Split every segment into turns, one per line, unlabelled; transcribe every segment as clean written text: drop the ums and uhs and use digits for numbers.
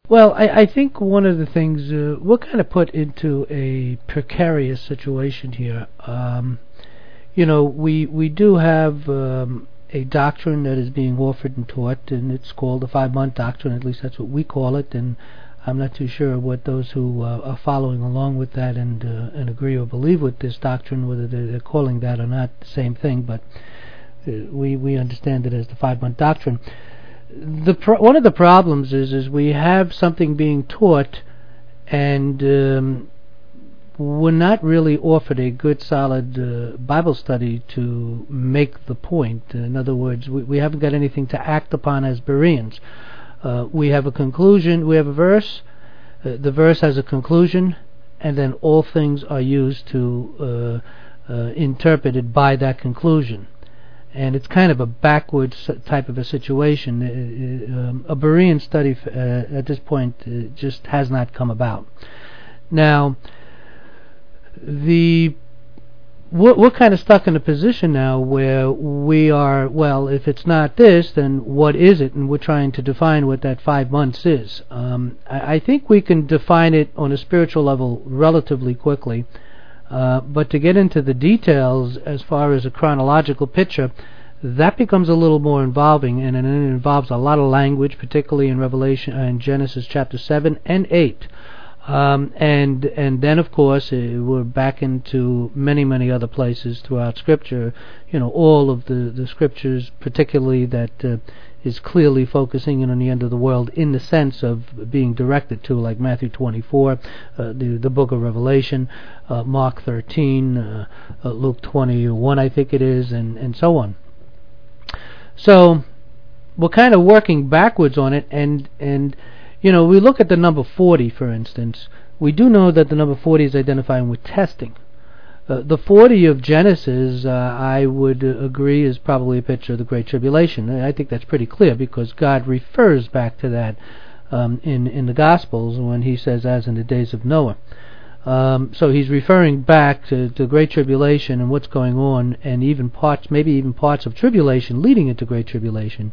Well, I think one of the things we're kind of put into a precarious situation here. We do have a doctrine that is being offered and taught, and it's called the 5-month doctrine. At least that's what we call it, and I'm not too sure what those who are following along with that and agree or believe with this doctrine, whether they're calling that or not the same thing. But we understand it as the 5-month doctrine. One of the problems is we have something being taught, and we're not really offered a good, solid Bible study to make the point. In other words, we haven't got anything to act upon as Bereans. We have a conclusion, we have a verse, the verse has a conclusion, and then all things are used to interpret it by that conclusion. And it's kind of a backwards type of a situation. A Berean study at this point just has not come about. Now, we're kind of stuck in a position now where we are, well, if it's not this, then what is it? And we're trying to define what that 5 months is. I think we can define it on a spiritual level relatively quickly. But to get into the details as far as a chronological picture, that becomes a little more involving, and it involves a lot of language, particularly in Genesis chapter 7 and 8. And then, of course, we're back into many other places throughout Scripture. All of the Scriptures, particularly that is clearly focusing in on the end of the world in the sense of being directed to, like Matthew 24, the book of Revelation, Mark 13, Luke 21, I think it is, and so on. So we're kind of working backwards on it, and we look at the number 40, for instance. We do know that the number 40 is identifying with testing. The 40 of Genesis, I would agree, is probably a picture of the Great Tribulation. I think that's pretty clear because God refers back to that in the Gospels when he says, as in the days of Noah. So he's referring back to the Great Tribulation and what's going on, and maybe even parts of tribulation leading into Great Tribulation.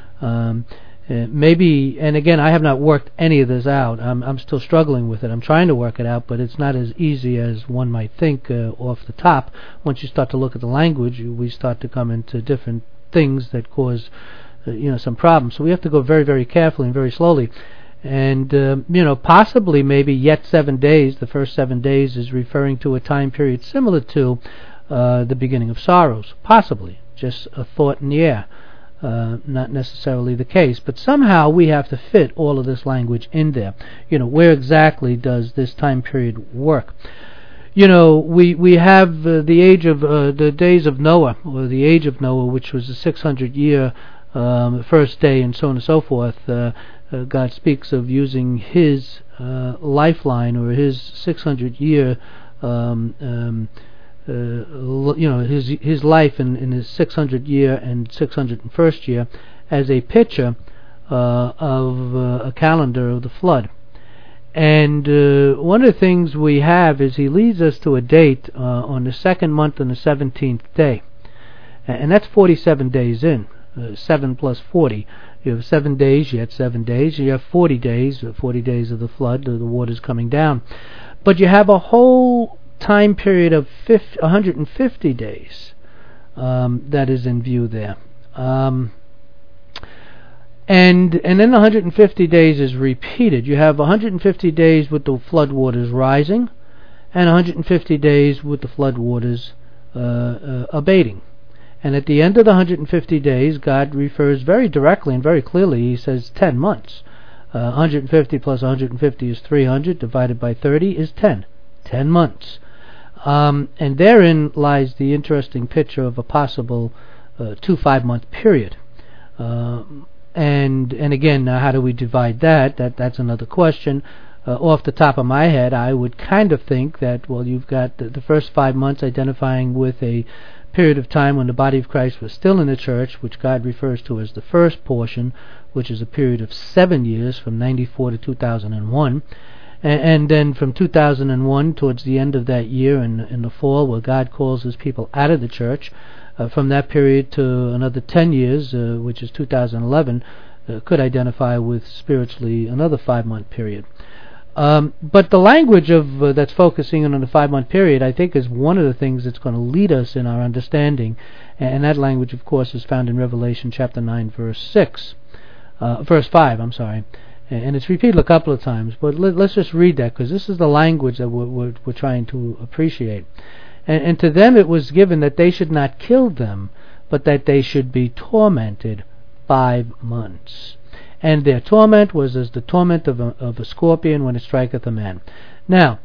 Maybe, and again, I have not worked any of this out. I'm still struggling with it. I'm trying to work it out, but it's not as easy as one might think off the top. Once you start to look at the language, we start to come into different things that cause some problems. So we have to go very, very carefully and very slowly. And possibly maybe yet 7 days, the first 7 days is referring to a time period similar to the beginning of sorrows. Possibly, just a thought in the air. Not necessarily the case, but somehow we have to fit all of this language in there. Where exactly does this time period work? We have the age of the days of Noah, or the age of Noah, which was the 600-year first day, and so on and so forth. God speaks of using his lifeline, or his 600-year his life in his 600th year and 601st year as a picture of a calendar of the flood. And one of the things we have is he leads us to a date on the 2nd month and the 17th day. And that's 47 days in. 7 plus 40. You have 7 days, you have 7 days, you have 40 days of the flood, the water's coming down. But you have a whole time period of 150 days that is in view there. And then 150 days is repeated. You have 150 days with the flood waters rising, and 150 days with the flood waters abating. And at the end of the 150 days, God refers very directly and very clearly. He says 10 months. 150 plus 150 is 300, divided by 30 is 10. 10 months. And therein lies the interesting picture of a possible 2 5-month period. And again, now how do we divide that? That's another question. Off the top of my head, I would kind of think that, well, you've got the first 5 months identifying with a period of time when the body of Christ was still in the church, which God refers to as the first portion, which is a period of 7 years from 94 to 2001. And then from 2001 towards the end of that year in the fall, where God calls his people out of the church, from that period to another 10 years, which is 2011, could identify with spiritually another 5-month period. But the language of that's focusing on the 5-month period, I think, is one of the things that's going to lead us in our understanding, and that language, of course, is found in Revelation chapter 9, verse 5. I'm sorry, and it's repeated a couple of times. But let's just read that, because this is the language that we're trying to appreciate. And to them it was given that they should not kill them, but that they should be tormented 5 months. And their torment was as the torment of a scorpion when it striketh a man. Now,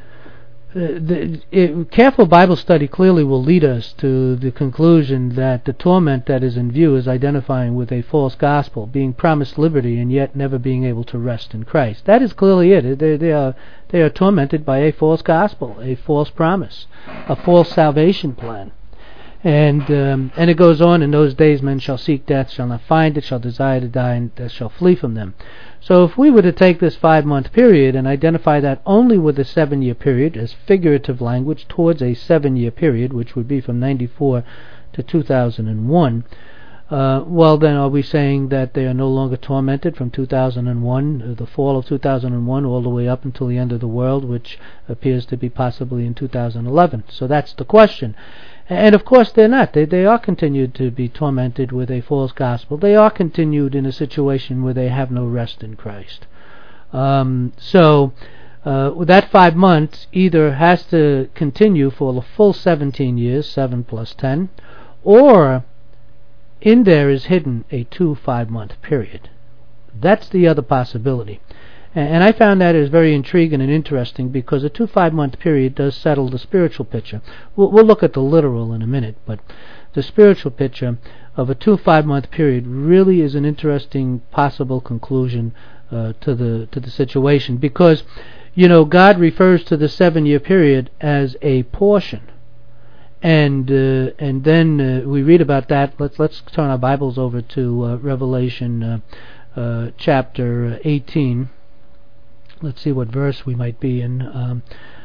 careful Bible study clearly will lead us to the conclusion that the torment that is in view is identifying with a false gospel, being promised liberty and yet never being able to rest in Christ. That is clearly it. They are tormented by a false gospel, a false promise, a false salvation plan. And it goes on, in those days men shall seek death, shall not find it, shall desire to die, and death shall flee from them. So if we were to take this 5-month period and identify that only with a 7-year period as figurative language towards a 7-year period, which would be from 94 to 2001, well then are we saying that they are no longer tormented from 2001, the fall of 2001, all the way up until the end of the world, which appears to be possibly in 2011? So that's the question. And of course they're not. They are continued to be tormented with a false gospel. They are continued in a situation where they have no rest in Christ. So that 5 months either has to continue for the full 17 years, 7 plus 10, or in there is hidden a 2 5-month period. That's the other possibility. And I found that is very intriguing and interesting, because a 2 5-month period does settle the spiritual picture. We'll look at the literal in a minute, but the spiritual picture of a 2 5-month period really is an interesting possible conclusion to the situation, because God refers to the 7-year period as a portion. And then we read about that. Let's turn our Bibles over to Revelation chapter 18. Let's see what verse we might be in.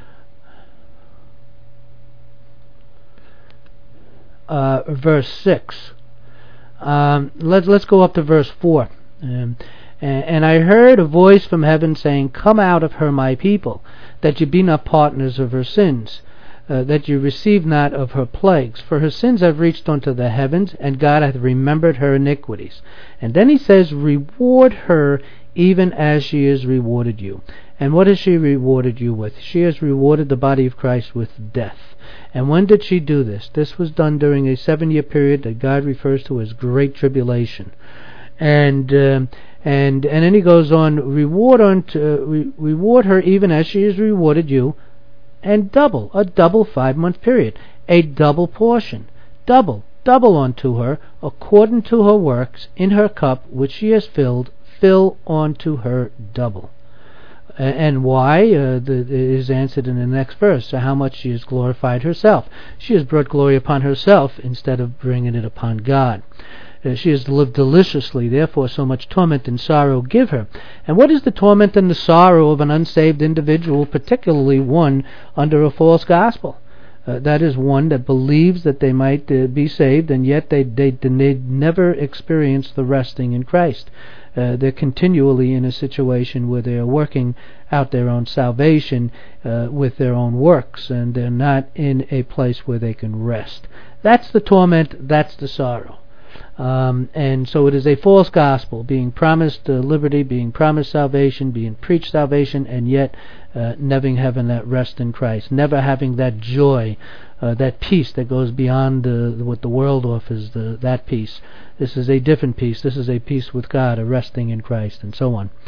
Verse 6. Let's go up to verse 4. And I heard a voice from heaven saying, Come out of her, my people, that ye be not partners of her sins, that ye receive not of her plagues. For her sins have reached unto the heavens, and God hath remembered her iniquities. And then he says, Reward her even as she has rewarded you. And what has she rewarded you with? She has rewarded the body of Christ with death. And when did she do this? This was done during a 7-year period that God refers to as Great Tribulation. And then he goes on, reward her even as she has rewarded you, and a double 5-month period, a double portion, double unto her, according to her works, in her cup which she has filled, fill unto her double. And why? Is answered in the next verse. So how much she has glorified herself. She has brought glory upon herself instead of bringing it upon God. She has lived deliciously, therefore so much torment and sorrow give her. And what is the torment and the sorrow of an unsaved individual, particularly one under a false gospel? That is one that believes that they might be saved, and yet they never experience the resting in Christ. They're continually in a situation where they are working out their own salvation with their own works, and they're not in a place where they can rest. That's the torment, that's the sorrow. And so it is a false gospel, being promised liberty, being promised salvation, being preached salvation, and yet never having that rest in Christ, never having that joy, that peace that goes beyond what the world offers, that peace. This is a different peace. This is a peace with God, a resting in Christ, and so on.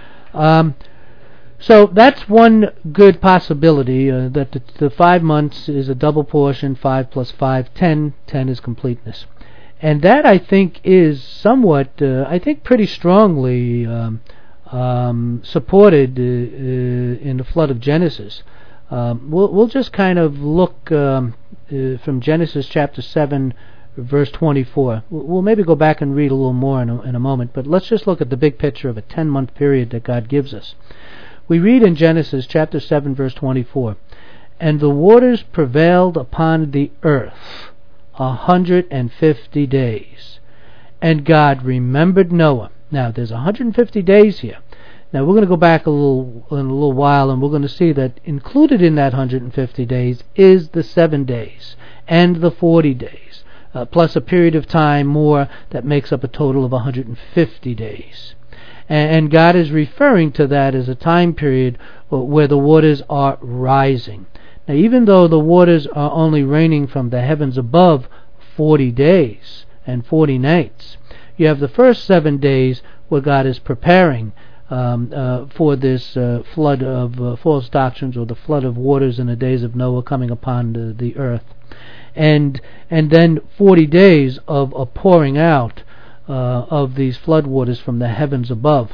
So that's one good possibility, that the 5 months is a double portion, 5 plus 5, 10. 10 is completeness. And that, I think, is somewhat, pretty strongly supported in the flood of Genesis. We'll just kind of look from Genesis chapter 7, verse 24. We'll maybe go back and read a little more in a moment, but let's just look at the big picture of a 10-month period that God gives us. We read in Genesis chapter 7, verse 24, And the waters prevailed upon the earth 150 days. And God remembered Noah. Now, there's 150 days here. Now, we're going to go back in a little while, and we're going to see that included in that 150 days is the 7 days and the 40 days, plus a period of time more that makes up a total of 150 days. And God is referring to that as a time period where the waters are rising. Now, even though the waters are only raining from the heavens above 40 days and 40 nights, you have the first 7 days where God is preparing for this flood of false doctrines, or the flood of waters in the days of Noah coming upon the earth. And then 40 days of a pouring out of these flood waters from the heavens above.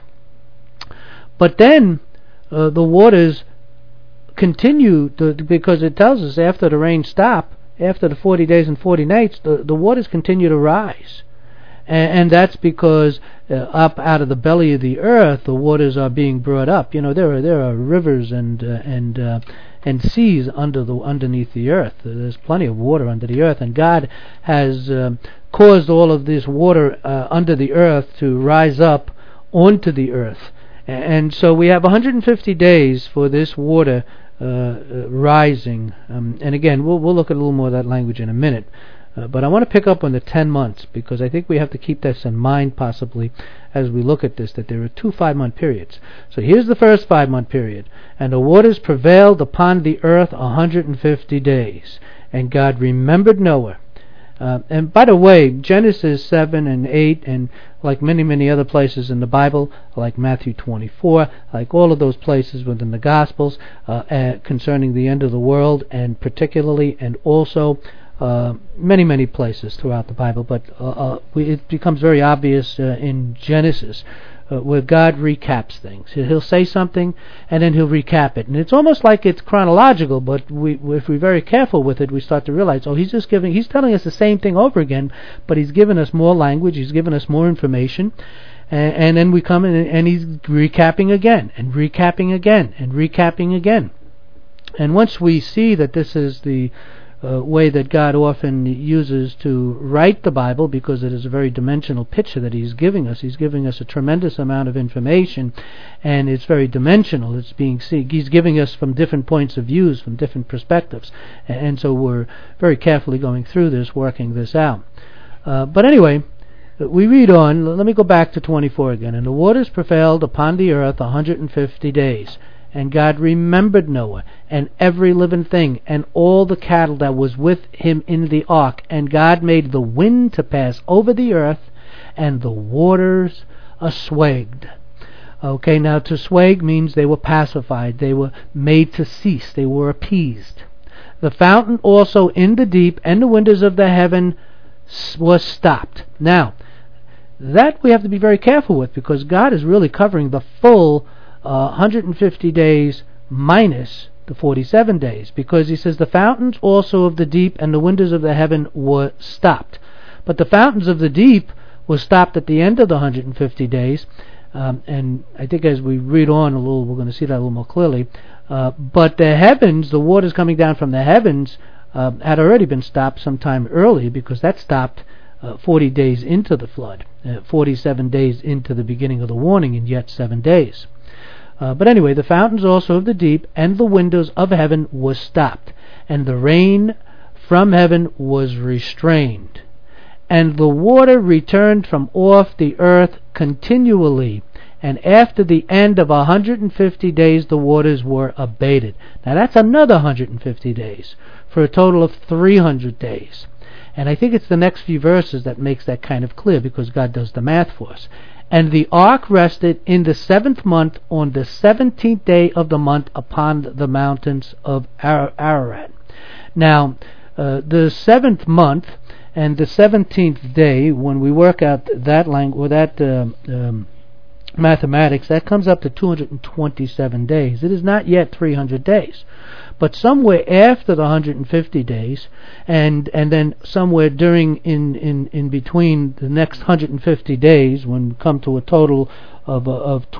But then the waters continue, because it tells us after the rain stop, after the 40 days and 40 nights, the waters continue to rise. And that's because up out of the belly of the earth, the waters are being brought up. You know, there are rivers and seas underneath the earth. There's plenty of water under the earth, and God has caused all of this water under the earth to rise up onto the earth. And so we have 150 days for this water rising. And again, we'll look at a little more of that language in a minute. But I want to pick up on the 10 months, because I think we have to keep this in mind possibly as we look at this, that there are 2 5-month periods. So here's the first 5-month period. And the waters prevailed upon the earth 150 days. And God remembered Noah. And by the way, Genesis 7 and 8, and like many other places in the Bible, like Matthew 24, like all of those places within the Gospels, concerning the end of the world, and particularly, and also many places throughout the Bible, but it becomes very obvious in Genesis, where God recaps things. He'll say something, and then he'll recap it. And it's almost like it's chronological, but if we're very careful with it, we start to realize, he's telling us the same thing over again, but he's given us more language, he's given us more information, and then we come in and he's recapping again, and recapping again, and recapping again. And once we see that this is the way that God often uses to write the Bible, because it is a very dimensional picture that he's giving us. He's giving us a tremendous amount of information, and it's very dimensional. It's being seen. He's giving us from different points of views, from different perspectives, and so we're very carefully going through this, working this out. But anyway, we read on. Let me go back to 24 again. And the waters prevailed upon the earth 150 days. And God remembered Noah, and every living thing, and all the cattle that was with him in the ark. And God made the wind to pass over the earth, and the waters assuaged. Okay, now to assuage means they were pacified, they were made to cease, they were appeased. The fountain also in the deep, and the windows of the heaven was stopped. Now, that we have to be very careful with, because God is really covering the full 150 days minus the 47 days, because he says the fountains also of the deep and the windows of the heaven were stopped. But the fountains of the deep were stopped at the end of the 150 days, and I think as we read on a little, we're going to see that a little more clearly. But the heavens, the waters coming down from the heavens, had already been stopped sometime early, because that stopped 40 days into the flood, 47 days into the beginning of the warning, and yet 7 days. But anyway, the fountains also of the deep and the windows of heaven was stopped, and the rain from heaven was restrained, and the water returned from off the earth continually, and after the end of 150 days the waters were abated. Now that's another 150 days, for a total of 300 days. And I think it's the next few verses that makes that kind of clear, because God does the math for us. And the ark rested in the 7th month on the 17th day of the month upon the mountains of Ararat. Now, the 7th month and the 17th day, when we work out that language, that mathematics, that comes up to 227 days. It is not yet 300 days. But somewhere after the 150 days, and then somewhere during in between the next 150 days, when we come to a total of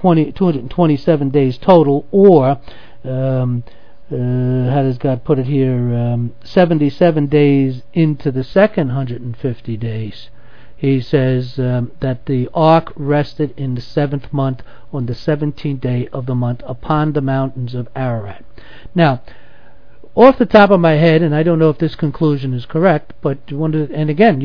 227 days total, or how does God put it here? 77 days into the second 150 days. he says that the ark rested in the 7th month on the 17th day of the month upon the mountains of Ararat. Now, off the top of my head, and I don't know if this conclusion is correct, but and again,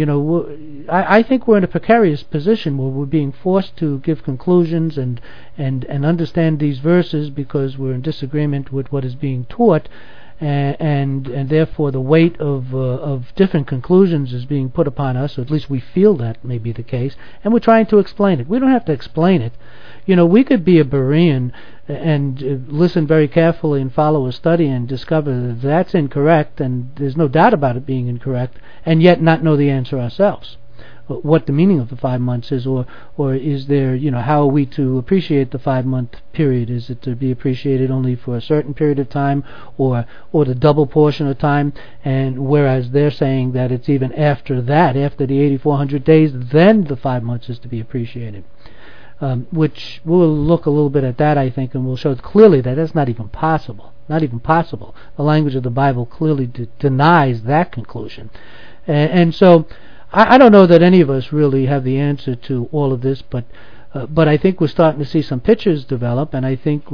I think we're in a precarious position where we're being forced to give conclusions and understand these verses because we're in disagreement with what is being taught, and therefore the weight of different conclusions is being put upon us, or at least we feel that may be the case, and we're trying to explain it. We don't have to explain it. We could be a Berean and listen very carefully and follow a study and discover that that's incorrect, and there's no doubt about it being incorrect, and yet not know the answer ourselves, what the meaning of the 5 months is, or is there, how are we to appreciate the 5-month period? Is it to be appreciated only for a certain period of time, or the double portion of time, and whereas they're saying that it's even after that, after the 8,400 days, then the 5 months is to be appreciated. Which we'll look a little bit at that, I think, and we'll show clearly that that's not even possible. Not even possible. The language of the Bible clearly denies that conclusion. And so, I don't know that any of us really have the answer to all of this, but I think we're starting to see some pictures develop, and I think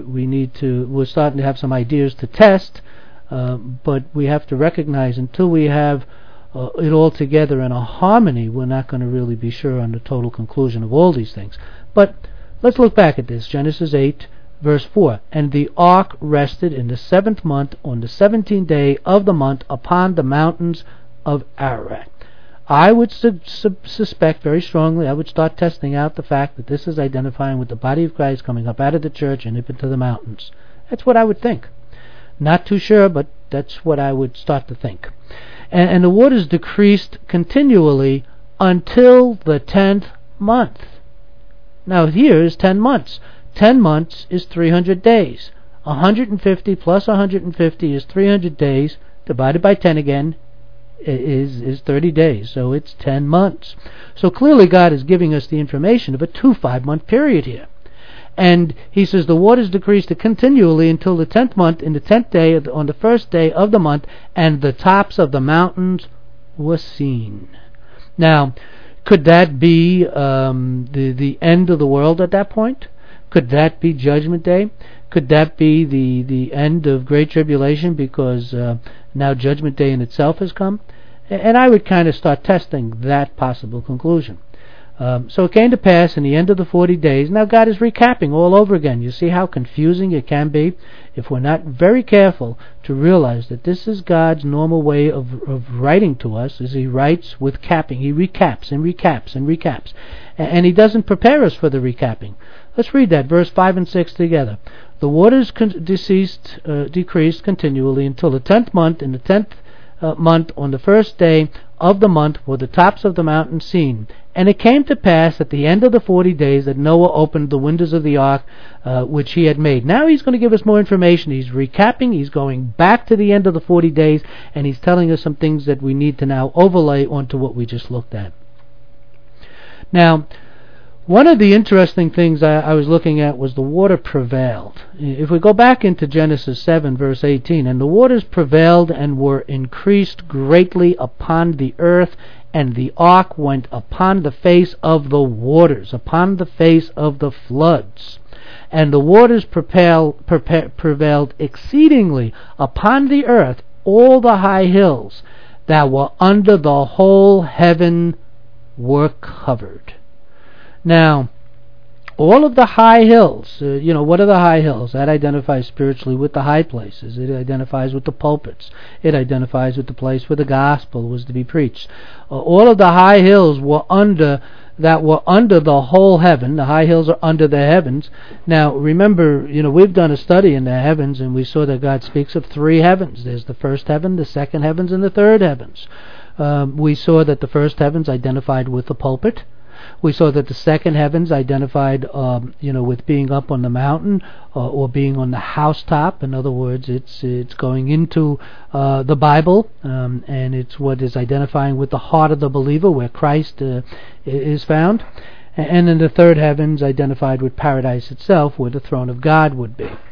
we're starting to have some ideas to test, but we have to recognize until we have it all together in a harmony, we're not going to really be sure on the total conclusion of all these things. But let's look back at this. Genesis 8, verse 4. And the ark rested in the 7th month on the 17th day of the month upon the mountains of Ararat. I would suspect very strongly, I would start testing out the fact that this is identifying with the body of Christ coming up out of the church and up into the mountains. That's what I would think. Not too sure, but that's what I would start to think. And the waters decreased continually until the 10th month. Now here is 10 months. 10 months is 300 days. 150 plus 150 is 300 days, divided by 10 again is 30 days. So it's 10 months. So clearly God is giving us the information of a 5-month period here. And he says the waters decreased continually until the 10th month, in the 10th day, on the 1st day of the month, and the tops of the mountains were seen. Now, could that be the end of the world at that point? Could that be Judgment Day? Could that be the end of Great Tribulation because now Judgment Day in itself has come? And I would kind of start testing that possible conclusion. So it came to pass in the end of the 40 days. Now God is recapping all over again. You see how confusing it can be if we're not very careful to realize that this is God's normal way of writing to us, as he writes with capping. He recaps and recaps and recaps. And he doesn't prepare us for the recapping. Let's read that, verse 5 and 6 together. The waters decreased continually until the 10th month. In the 10th month, on the 1st day of the month, were the tops of the mountains seen. And it came to pass at the end of the 40 days that Noah opened the windows of the ark which he had made. Now he's going to give us more information. He's recapping. He's going back to the end of the 40 days, and he's telling us some things that we need to now overlay onto what we just looked at. Now, one of the interesting things I was looking at was the water prevailed. If we go back into Genesis 7, verse 18, and the waters prevailed and were increased greatly upon the earth, and the ark went upon the face of the waters, upon the face of the floods. And the waters prevailed exceedingly upon the earth, all the high hills that were under the whole heaven were covered. Now, all of the high hills, what are the high hills? That identifies spiritually with the high places. It identifies with the pulpits. It identifies with the place where the gospel was to be preached. All of the high hills were under the whole heaven. The high hills are under the heavens. Now, remember, we've done a study in the heavens, and we saw that God speaks of 3 heavens. There's the first heaven, the second heavens, and the third heavens. We saw that the first heavens identified with the pulpit. We saw that the second heavens identified, with being up on the mountain or being on the housetop. In other words, it's going into the Bible, and it's what is identifying with the heart of the believer, where Christ is found. And then the third heavens identified with paradise itself, where the throne of God would be.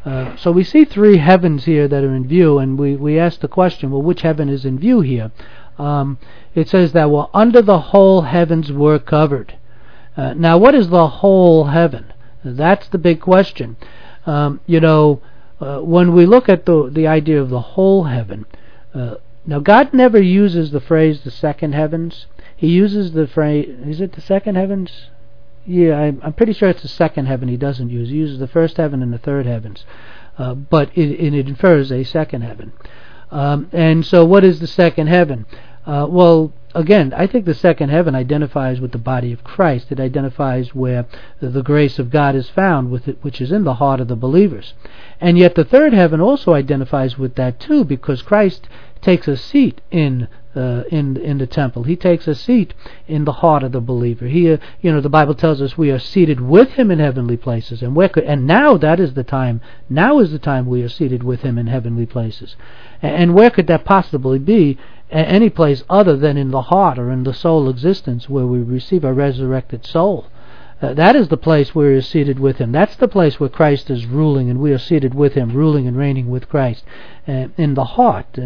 So we see three heavens here that are in view, and we ask the question, well, which heaven is in view here? It says that, well, under the whole heavens were covered. Now, what is the whole heaven? That's the big question. When we look at the idea of the whole heaven, now God never uses the phrase the second heavens. He uses the phrase, is it the second heavens? Yeah, I'm pretty sure it's the second heaven he doesn't use. He uses the first heaven and the third heavens. But it infers a second heaven. And so what is the second heaven? Well, again, I think the second heaven identifies with the body of Christ. It identifies where the grace of God is found, which is in the heart of the believers. And yet the third heaven also identifies with that too, because Christ takes a seat in the temple. He takes a seat in the heart of the believer. The Bible tells us we are seated with Him in heavenly places, and now that is the time. Now is the time we are seated with Him in heavenly places. And where could that possibly be? Any place other than in the heart or in the soul existence, where we receive a resurrected soul. That is the place where we are seated with Him. That's the place where Christ is ruling, and we are seated with Him, ruling and reigning with Christ in the heart.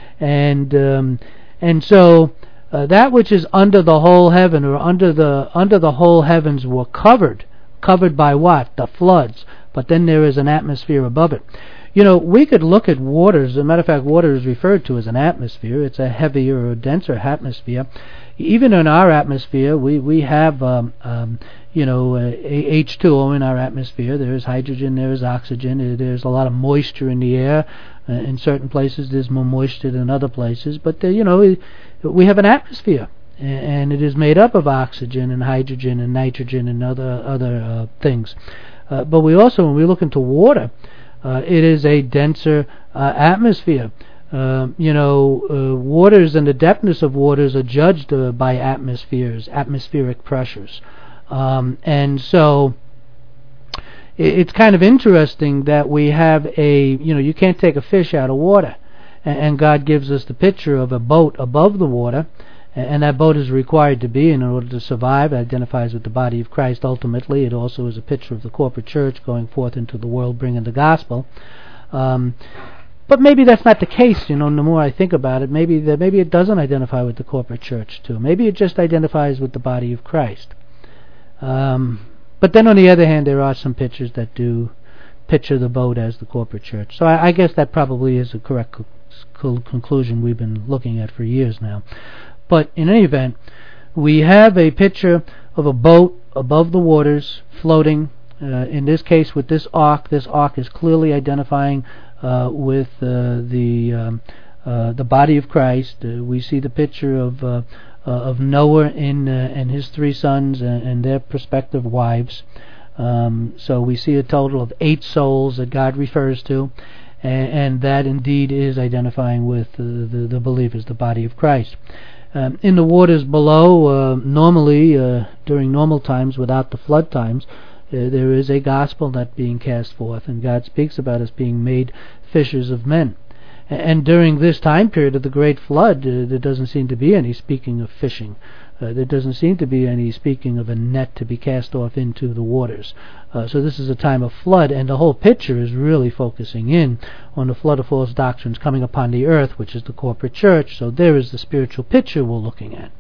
And so that which is under the whole heaven, or under the whole heavens, were covered by what? The floods. But then there is an atmosphere above it. We could look at waters. As a matter of fact, water is referred to as an atmosphere. It's a heavier or denser atmosphere. Even in our atmosphere, we have H2O in our atmosphere. There is hydrogen, there is oxygen, there's a lot of moisture in the air. In certain places there's more moisture than other places, but we have an atmosphere, and it is made up of oxygen and hydrogen and nitrogen and other things. But we also, when we look into water, it is a denser atmosphere. Waters and the depthness of waters are judged by atmospheric pressures. And so it's kind of interesting that we have you can't take a fish out of water. And God gives us the picture of a boat above the water, and that boat is required to be in order to survive. It identifies with the body of Christ ultimately. It also is a picture of the corporate church going forth into the world bringing the gospel. But maybe that's not the case. The more I think about it, maybe it doesn't identify with the corporate church too. Maybe it just identifies with the body of Christ. But then on the other hand, there are some pictures that do picture the boat as the corporate church. So I guess that probably is a correct conclusion we've been looking at for years now. But in any event, we have a picture of a boat above the waters floating. In this case, with this ark is clearly identifying with the body of Christ. We see the picture of Noah and his three sons and their prospective wives. So we see a total of 8 souls that God refers to, and that indeed is identifying with the believers, the body of Christ. In the waters below, normally, during normal times, without the flood times, there is a gospel that being cast forth, and God speaks about us being made fishers of men. And during this time period of the great flood, there doesn't seem to be any speaking of fishing. There doesn't seem to be any speaking of a net to be cast off into the waters. So this is a time of flood, and the whole picture is really focusing in on the flood of false doctrines coming upon the earth, which is the corporate church. So there is the spiritual picture we're looking at.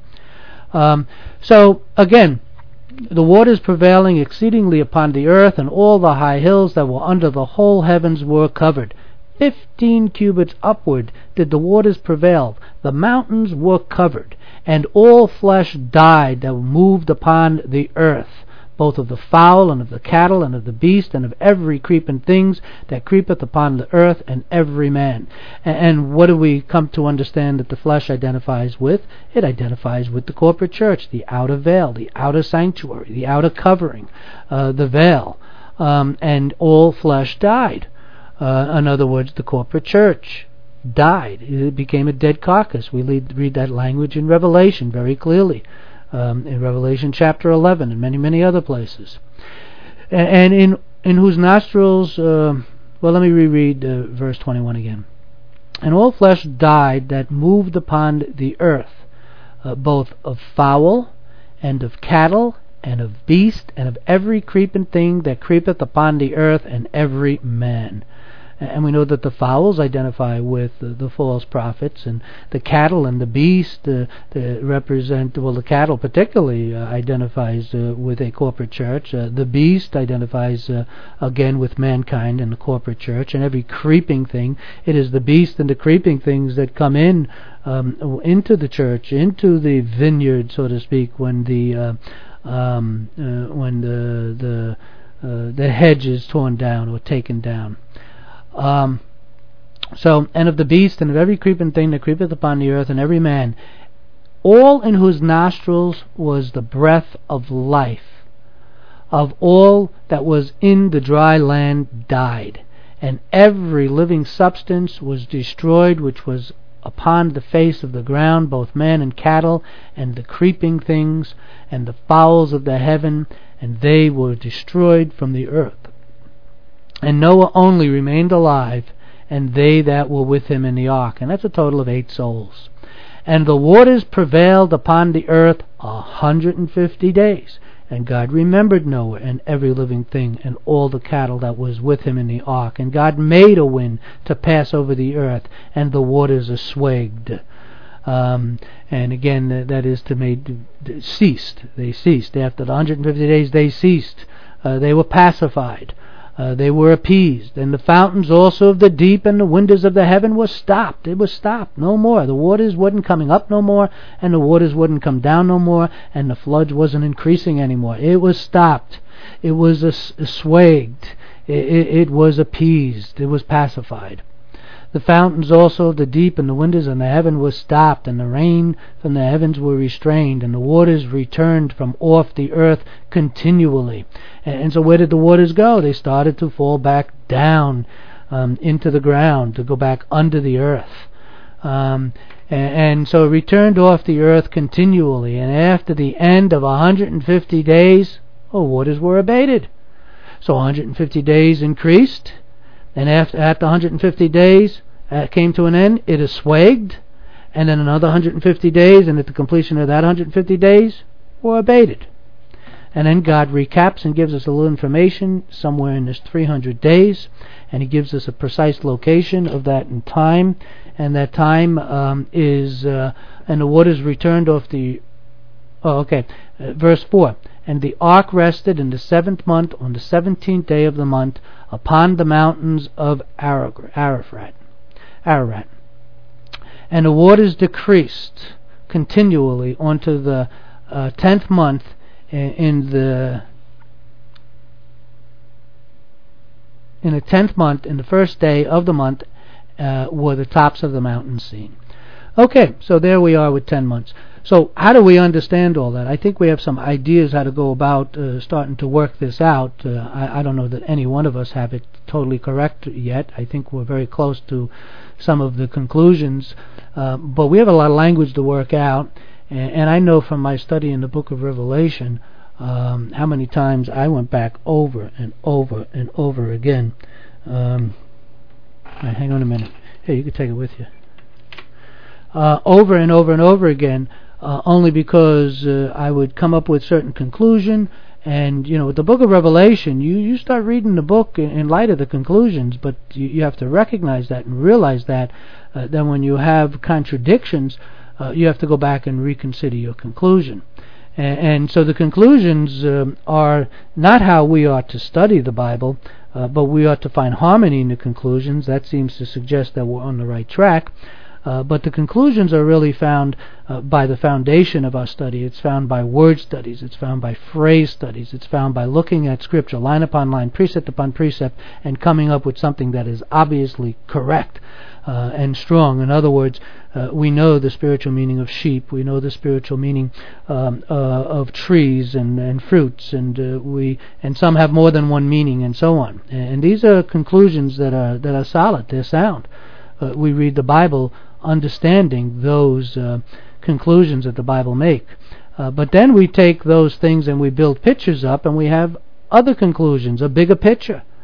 So again, the waters prevailing exceedingly upon the earth, and all the high hills that were under the whole heavens were covered. 15 cubits upward did the waters prevail. The mountains were covered, and all flesh died that moved upon the earth, both of the fowl and of the cattle and of the beast and of every creeping things that creepeth upon the earth, and every man. And what do we come to understand that the flesh identifies with? It identifies with the corporate church, the outer veil, the outer sanctuary, the outer covering, the veil. And all flesh died. In other words, the corporate church died. It became a dead carcass. We read that language in Revelation very clearly, in Revelation chapter 11 and many, many other places. And in whose nostrils, let me reread verse 21 again. And all flesh died that moved upon the earth, both of fowl and of cattle and of beast, and of every creeping thing that creepeth upon the earth, and every man. And we know that the fowls identify with the false prophets, and the cattle and the beast represent, well, the cattle particularly identifies with a corporate church. The beast identifies again with mankind and the corporate church, and every creeping thing, it is the beast and the creeping things that come in into the church, into the vineyard, so to speak, when the hedge is torn down or taken down. And of the beast, and of every creeping thing that creepeth upon the earth, and every man, all in whose nostrils was the breath of life, of all that was in the dry land died, and every living substance was destroyed, which was upon the face of the ground, both man and cattle, and the creeping things, and the fowls of the heaven, and they were destroyed from the earth. And Noah only remained alive, and they that were with him in the ark. And that's a total of 8 souls. And the waters prevailed upon the earth 150 days. And God remembered Noah and every living thing, and all the cattle that was with him in the ark. And God made a wind to pass over the earth, and the waters assuaged. And again, that is ceased. They ceased. After the 150 days, they ceased. They were pacified. They were appeased, and the fountains also of the deep and the windows of the heaven were stopped. It was stopped, no more. The waters wasn't coming up no more, and the waters wouldn't come down no more, and the floods wasn't increasing anymore. It was stopped. It was assuaged. It was appeased. It was pacified. The fountains also of the deep and the windows of the heaven were stopped, and the rain from the heavens were restrained, and the waters returned from off the earth continually. And so where did the waters go? They started to fall back down into the ground, to go back under the earth. And so it returned off the earth continually, and after the end of 150 days, the waters were abated. So 150 days increased, and after 150 days came to an end, it assuaged, and then another 150 days, and at the completion of that 150 days, were abated. And then God recaps and gives us a little information somewhere in this 300 days, and He gives us a precise location of that in time, and that time is, and the waters returned off the, verse 4, and the ark rested in the 7th month on the 17th day of the month upon the mountains of Ararat. And the waters decreased continually unto the 10th month in the 10th month, in the first day of the month, were the tops of the mountains seen. Okay, so there we are with 10 months. So how do we understand all that? I think we have some ideas how to go about starting to work this out. I don't know that any one of us have it totally correct yet. I think we're very close to some of the conclusions. But we have a lot of language to work out. And I know from my study in the book of Revelation how many times I went back over and over and over again. Hang on a minute. Here, you can take it with you. Over and over and over again, only because I would come up with certain conclusion. And, with the book of Revelation, you start reading the book in light of the conclusions, but you have to recognize that and realize that then when you have contradictions, you have to go back and reconsider your conclusion. And so the conclusions are not how we ought to study the Bible, but we ought to find harmony in the conclusions. That seems to suggest that we're on the right track. But the conclusions are really found by the foundation of our study. It's found by word studies. It's found by phrase studies. It's found by looking at Scripture line upon line, precept upon precept, and coming up with something that is obviously correct and strong. In other words, we know the spiritual meaning of sheep. We know the spiritual meaning of trees and fruits, and some have more than one meaning, and so on. And these are conclusions that are solid. They're sound. We read the Bible understanding those conclusions that the Bible make. But then we take those things and we build pictures up, and we have other conclusions, a bigger picture.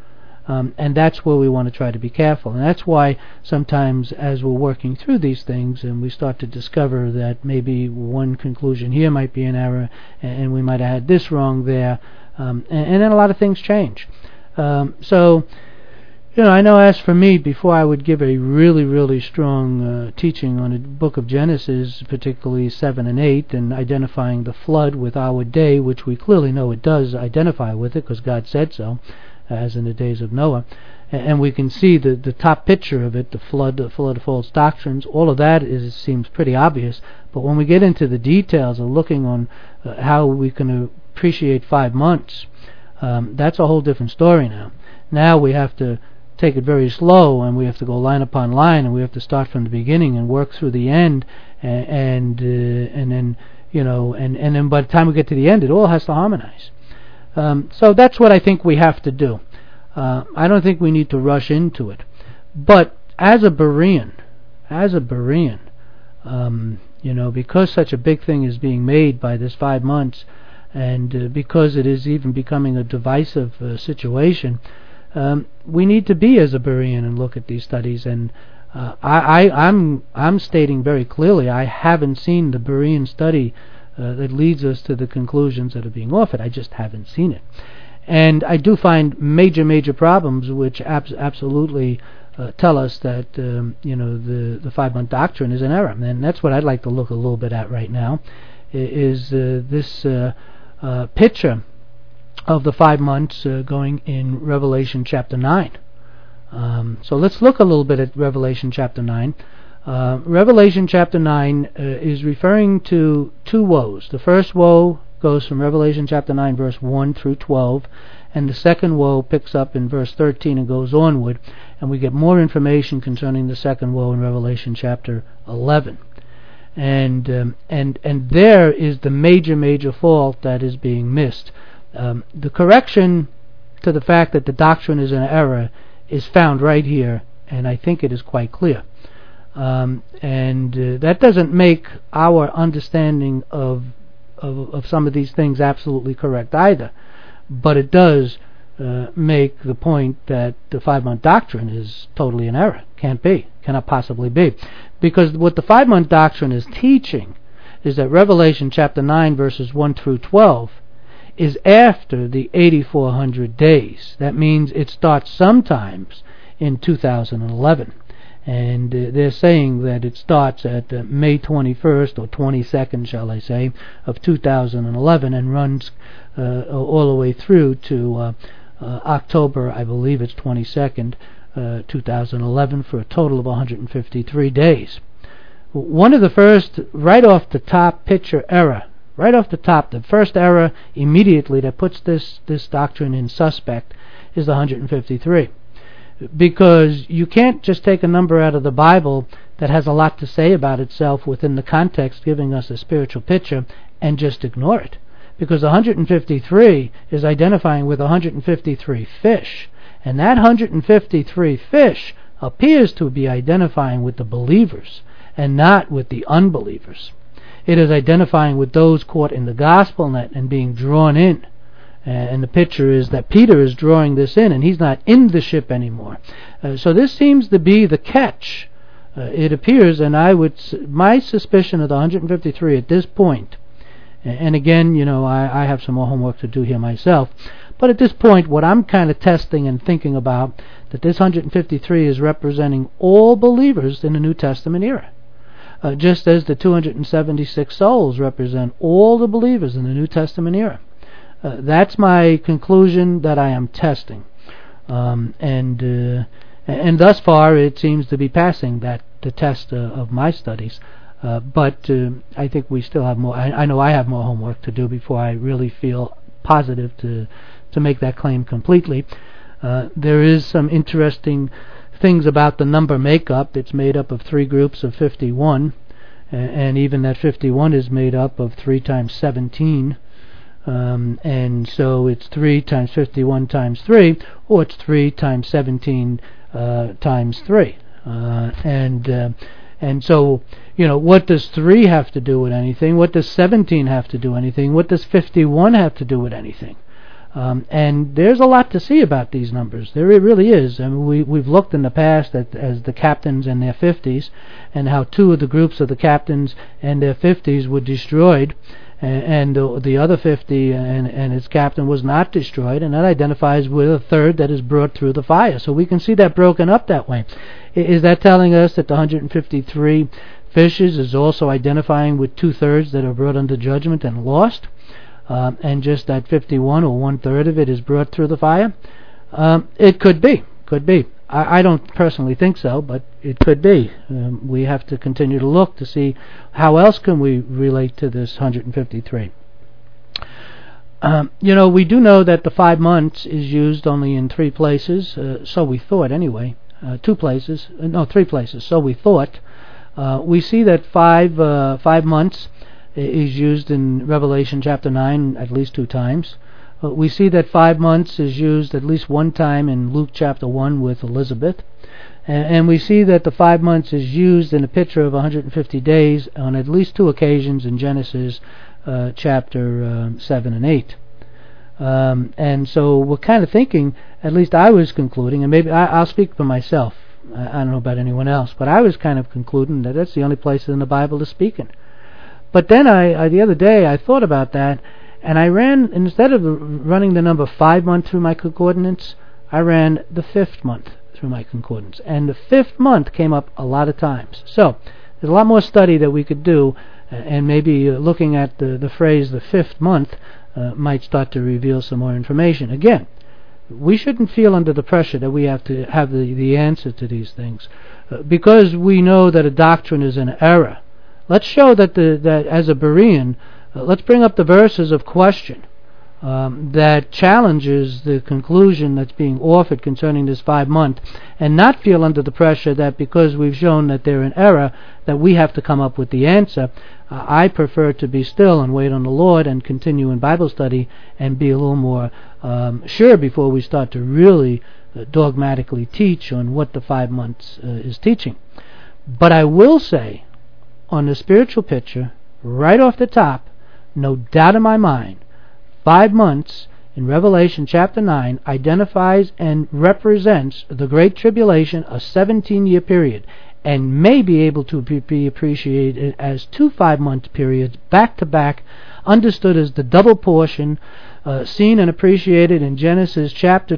And that's where we want to try to be careful. And that's why sometimes as we're working through these things and we start to discover that maybe one conclusion here might be an error and we might have had this wrong there, and then a lot of things change. So, I know as for me, before I would give a really, really strong teaching on the book of Genesis, particularly 7 and 8, and identifying the flood with our day, which we clearly know it does identify with it because God said so, as in the days of Noah, and we can see the top picture of it, the flood of false doctrines. All of that seems pretty obvious, but when we get into the details of looking on how we can appreciate 5 months, that's a whole different story now. Now we have to take it very slow, and we have to go line upon line, and we have to start from the beginning and work through the end, and then and then by the time we get to the end, it all has to harmonize. So that's what I think we have to do. I don't think we need to rush into it. But as a Berean, because such a big thing is being made by this 5 months, and because it is even becoming a divisive situation, we need to be as a Berean and look at these studies. And I'm stating very clearly, I haven't seen the Berean study that leads us to the conclusions that are being offered. I just haven't seen it. And I do find major problems which absolutely tell us that the 5-month doctrine is an error. And that's what I'd like to look a little bit at right now, is this picture of the 5 months going in Revelation chapter 9. So let's look a little bit at Revelation chapter 9. Revelation chapter 9 is referring to 2 woes. The first woe goes from Revelation chapter 9 verse 1 through 12, and the second woe picks up in verse 13 and goes onward, and we get more information concerning the second woe in Revelation chapter 11. And there is the major fault that is being missed. The correction to the fact that the doctrine is an error is found right here, and I think it is quite clear. That doesn't make our understanding of some of these things absolutely correct either, but it does make the point that the 5-month doctrine is totally an error. Cannot possibly be, because what the 5-month doctrine is teaching is that Revelation chapter 9 verses 1 through 12 is after the 8,400 days. That means it starts sometimes in 2011. And they're saying that it starts at May 21st or 22nd, shall I say, of 2011, and runs all the way through to October, I believe it's 22nd, 2011, for a total of 153 days. One of the first, right off the top picture error, right off the top, the first error immediately that puts this doctrine in suspect is the 153. Because you can't just take a number out of the Bible that has a lot to say about itself within the context giving us a spiritual picture and just ignore it. Because 153 is identifying with 153 fish. And that 153 fish appears to be identifying with the believers and not with the unbelievers. It is identifying with those caught in the gospel net and being drawn in. And the picture is that Peter is drawing this in, and he's not in the ship anymore. So this seems to be the catch. It appears, and my suspicion of the 153 at this point, and again, I have some more homework to do here myself, but at this point, what I'm kind of testing and thinking about, that this 153 is representing all believers in the New Testament era. Just as the 276 souls represent all the believers in the New Testament era. That's my conclusion that I am testing, and thus far it seems to be passing the test of my studies. But I think we still have more. I know I have more homework to do before I really feel positive to make that claim completely. There is some interesting things about the number makeup. It's made up of 3 groups of 51, and even that 51 is made up of 3 times 17. And so it's 3 times 51 times 3, or it's 3 times 17 times 3. And so, what does 3 have to do with anything? What does 17 have to do with anything? What does 51 have to do with anything? And there's a lot to see about these numbers. There really is. I mean, we've looked in the past as the captains and their 50s, and how two of the groups of the captains and their 50s were destroyed, and the other 50 and its captain was not destroyed, and that identifies with a third that is brought through the fire. So we can see that broken up that way. Is that telling us that the 153 fishes is also identifying with 2/3 that are brought under judgment and lost? And just that 51 or 1/3 of it is brought through the fire? It could be. I don't personally think so, but it could be. We have to continue to look to see how else can we relate to this 153. We do know that the 5 months is used only in 3 places, so we thought anyway. 3 places, so we thought. We see that 5 months is used in Revelation chapter 9 at least 2 times. We see that 5 months is used at least 1 time in Luke chapter 1 with Elizabeth. And we see that the 5 months is used in a picture of 150 days on at least 2 occasions in Genesis chapter 7 and 8. And so we're kind of thinking, at least I was concluding, and maybe I'll speak for myself, I don't know about anyone else, but I was kind of concluding that that's the only place in the Bible to speak in. But then the other day I thought about that, and I ran, instead of running the number 5 month through my concordance, I ran the 5th month through my concordance. And the 5th month came up a lot of times. So there's a lot more study that we could do, and maybe looking at the phrase the 5th month might start to reveal some more information. Again, we shouldn't feel under the pressure that we have to have the answer to these things. Because we know that a doctrine is an error, let's show that as a Berean, let's bring up the verses of question that challenges the conclusion that's being offered concerning this 5 month, and not feel under the pressure that because we've shown that they're in error, that we have to come up with the answer. I prefer to be still and wait on the Lord and continue in Bible study and be a little more sure before we start to really dogmatically teach on what the 5 months is teaching. But I will say, on the spiritual picture, right off the top, no doubt in my mind, 5 months in Revelation chapter 9 identifies and represents the Great Tribulation, a 17-year period, and may be able to be appreciated as 2 5-month periods back to back, understood as the double portion, seen and appreciated in Genesis chapter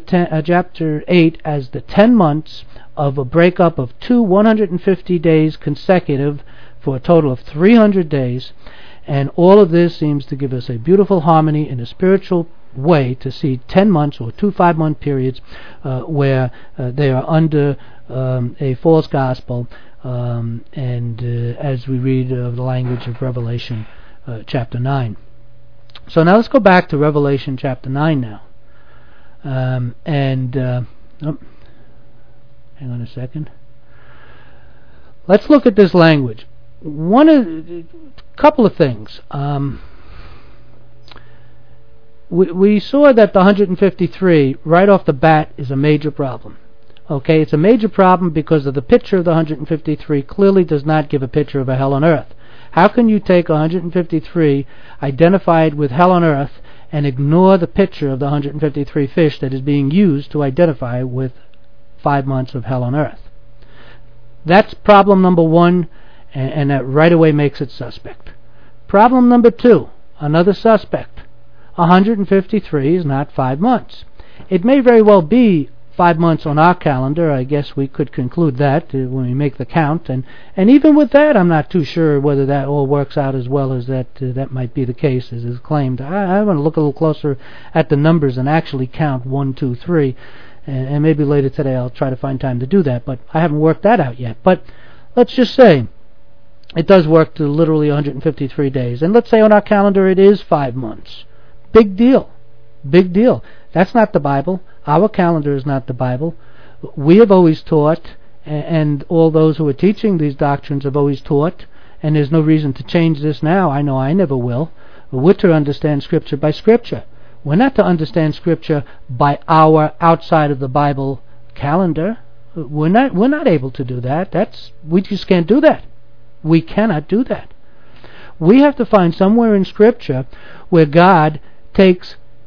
8 as the 10 months of a breakup of 2 150 days consecutive for a total of 300 days. And all of this seems to give us a beautiful harmony in a spiritual way to see 10 months or 2 5-month periods where they are under a false gospel, and as we read the language of Revelation chapter 9. So now let's go back to Revelation chapter 9 now. Hang on a second. Let's look at this language. Couple of things. We saw that the 153 right off the bat is a major problem. Okay, it's a major problem because of the picture of the 153 clearly does not give a picture of a hell on earth. How can you take 153 identified with hell on earth and ignore the picture of the 153 fish that is being used to identify with 5 months of hell on earth? That's problem number 1. And that right away makes it suspect. Problem number 2, another suspect. 153 is not 5 months. It may very well be 5 months on our calendar. I guess we could conclude that when we make the count. And even with that, I'm not too sure whether that all works out as well as that might be the case as is claimed. I want to look a little closer at the numbers and actually count 1, 2, 3. And maybe later today I'll try to find time to do that. But I haven't worked that out yet. But let's just say it does work to literally 153 days. And let's say on our calendar it is 5 months. Big deal. Big deal. That's not the Bible. Our calendar is not the Bible. We have always taught, and all those who are teaching these doctrines have always taught, and there's no reason to change this now. I know I never will. We're to understand Scripture by Scripture. We're not to understand Scripture by our outside of the Bible calendar. We're not able to do that. We just can't do that. We cannot do that. We have to find somewhere in Scripture where God takes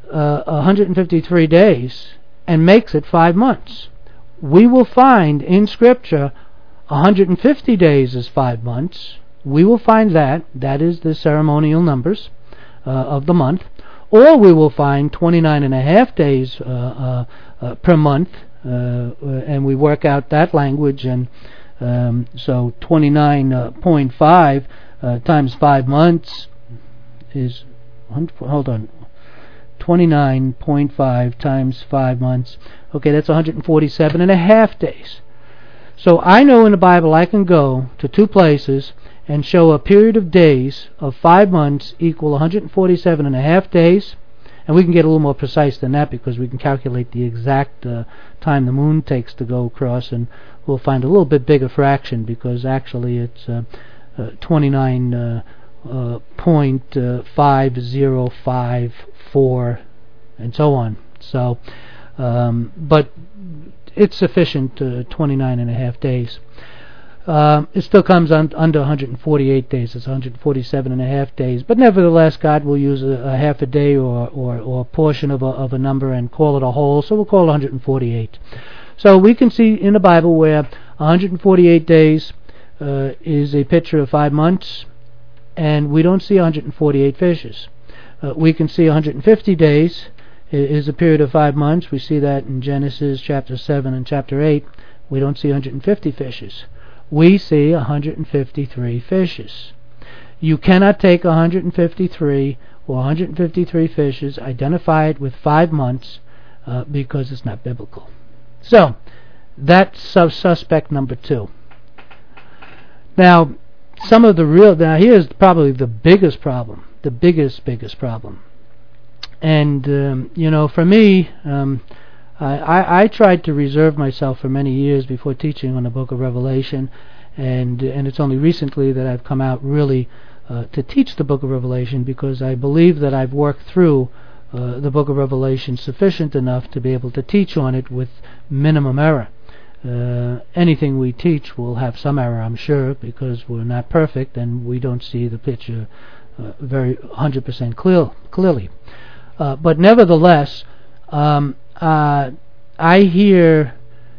153 days and makes it 5 months. We will find in Scripture 150 days is 5 months. We will find that. That is the ceremonial numbers of the month. Or we will find 29 and a half days per month, and we work out that language, and so 29.5 times 5 months is, 29.5 times 5 months. Okay, that's 147 and a half days. So I know in the Bible I can go to two places and show a period of days of 5 months equal 147 and a half days. And we can get a little more precise than that because we can calculate the exact time the moon takes to go across, and we'll find a little bit bigger fraction because actually it's 29.5054 and so on. So, but it's sufficient, 29 and a half days. It still comes under 148 days. It's 147 and a half days. But nevertheless, God will use a half a day or a portion of a number and call it a whole. So we'll call it 148. So we can see in the Bible where 148 days is a picture of 5 months, and we don't see 148 fishes. We can see 150 days is a period of 5 months. We see that in Genesis chapter 7 and chapter 8. We don't see 150 fishes. We see 153 fishes. You cannot take 153 or 153 fishes, identify it with 5 months, because it's not biblical. So, that's suspect number 2. Now, here's probably the biggest problem, the biggest problem. And, for me, I tried to reserve myself for many years before teaching on the book of Revelation, and it's only recently that I've come out really to teach the book of Revelation, because I believe that I've worked through the book of Revelation sufficient enough to be able to teach on it with minimum error. Anything we teach will have some error, I'm sure, because we're not perfect and we don't see the picture very 100% clearly. But nevertheless, I hear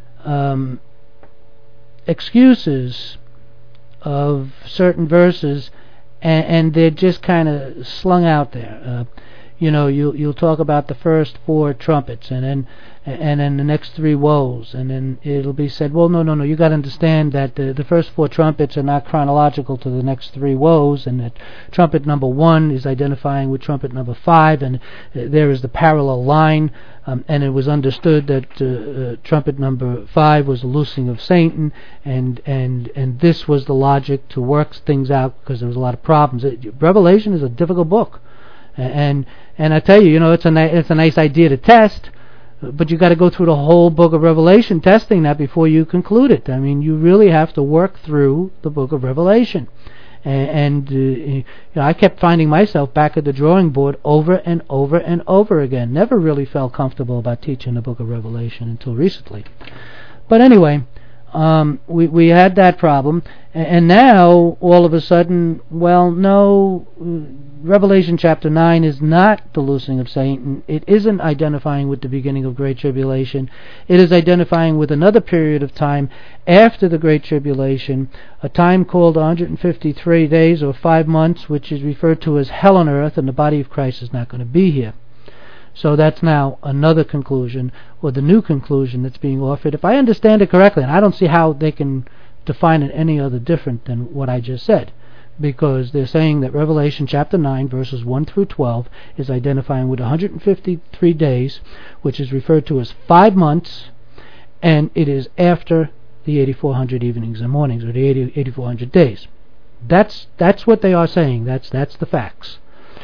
excuses of certain verses, and they're just kind of slung out there. You'll talk about the first 4 trumpets, and then the next 3 woes, and then it'll be said, well, no, you got to understand that the first 4 trumpets are not chronological to the next 3 woes, and that trumpet number 1 is identifying with trumpet number 5, and there is the parallel line, and it was understood that trumpet number 5 was the loosing of Satan, and this was the logic to work things out, because there was a lot of problems. Revelation is a difficult book. And I tell you, it's a nice idea to test, but you got to go through the whole book of Revelation testing that before you conclude it. I mean, you really have to work through the book of Revelation. And I kept finding myself back at the drawing board over and over and over again. Never really felt comfortable about teaching the book of Revelation until recently. But anyway, we had that problem, and now all of a sudden, no, Revelation chapter 9 is not the loosing of Satan. It isn't identifying with the beginning of Great Tribulation. It is identifying with another period of time after the Great Tribulation, a time called 153 days or 5 months, which is referred to as hell on earth, and the body of Christ is not going to be here. So that's now another conclusion, or the new conclusion that's being offered. If I understand it correctly, and I don't see how they can define it any other different than what I just said, because they're saying that Revelation chapter 9, verses 1 through 12, is identifying with 153 days, which is referred to as 5 months, and it is after the 8,400 evenings and mornings, or the 8,400 days. That's what they are saying. That's the facts.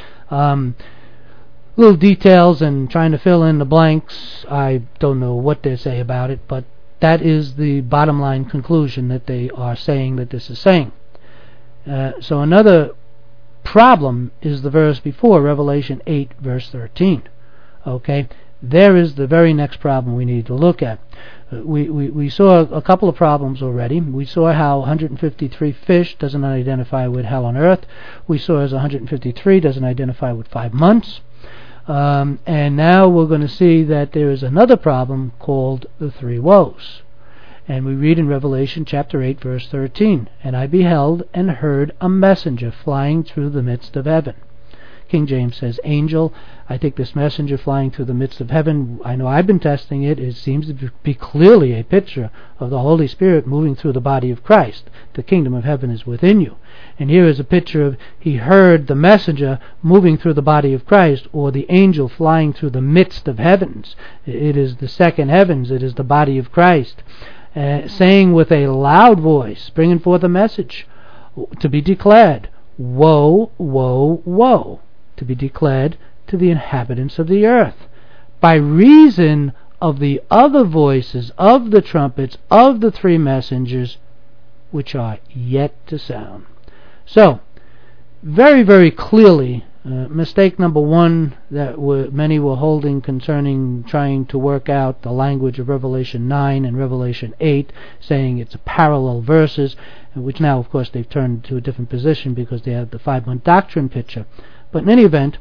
Little details and trying to fill in the blanks, I don't know what they say about it, but that is the bottom line conclusion that they are saying that this is saying. So another problem is the verse before, Revelation 8, verse 13. Okay, there is the very next problem we need to look at. We saw a couple of problems already. We saw how 153 fish doesn't identify with hell on earth. We saw as 153 doesn't identify with 5 months. And now we're going to see that there is another problem called the three woes. And we read in Revelation chapter 8, verse 13, "And I beheld and heard a messenger flying through the midst of heaven." King James says angel. I think this messenger flying through the midst of heaven, I know I've been testing it. It seems to be clearly a picture of the Holy Spirit moving through the body of Christ. The kingdom of heaven is within you. And here is a picture of he heard the messenger moving through the body of Christ, or the angel flying through the midst of heavens. It is the second heavens. It is the body of Christ. Saying with a loud voice, bringing forth a message to be declared, "Woe, woe, woe," to be declared to the inhabitants of the earth, by reason of the other voices of the trumpets of the three messengers, which are yet to sound. So, very, very clearly, mistake number one that many were holding concerning trying to work out the language of Revelation 9 and Revelation 8, saying it's parallel verses, which now, of course, they've turned to a different position because they have the 5-month doctrine picture. But in any event,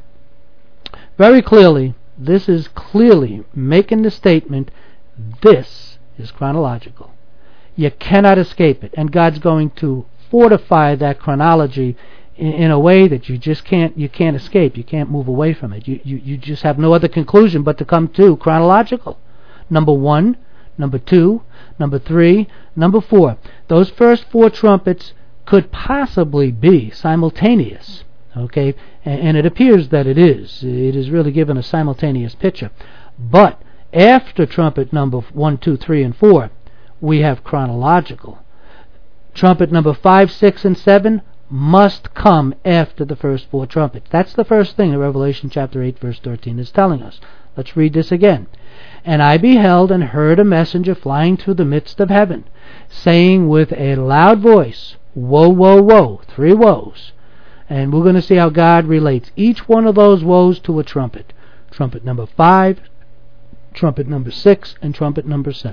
very clearly, this is clearly making the statement, this is chronological. You cannot escape it, and God's going to fortify that chronology in a way that you can't escape. You can't move away from it. You just have no other conclusion but to come to chronological. Number 1, number 2, number 3, number 4. Those first 4 trumpets could possibly be simultaneous. Okay, and it appears that it is. It is really given a simultaneous picture. But after trumpet number 1, 2, 3, and 4, we have chronological. Trumpet number 5, 6, and 7 must come after the first 4 trumpets. That's the first thing that Revelation chapter 8, verse 13 is telling us. Let's read this again. "And I beheld and heard a messenger flying through the midst of heaven, saying with a loud voice, Woe, woe, woe," 3 woes. And we're going to see how God relates each one of those woes to a trumpet. Trumpet number 5, trumpet number 6, and trumpet number 7.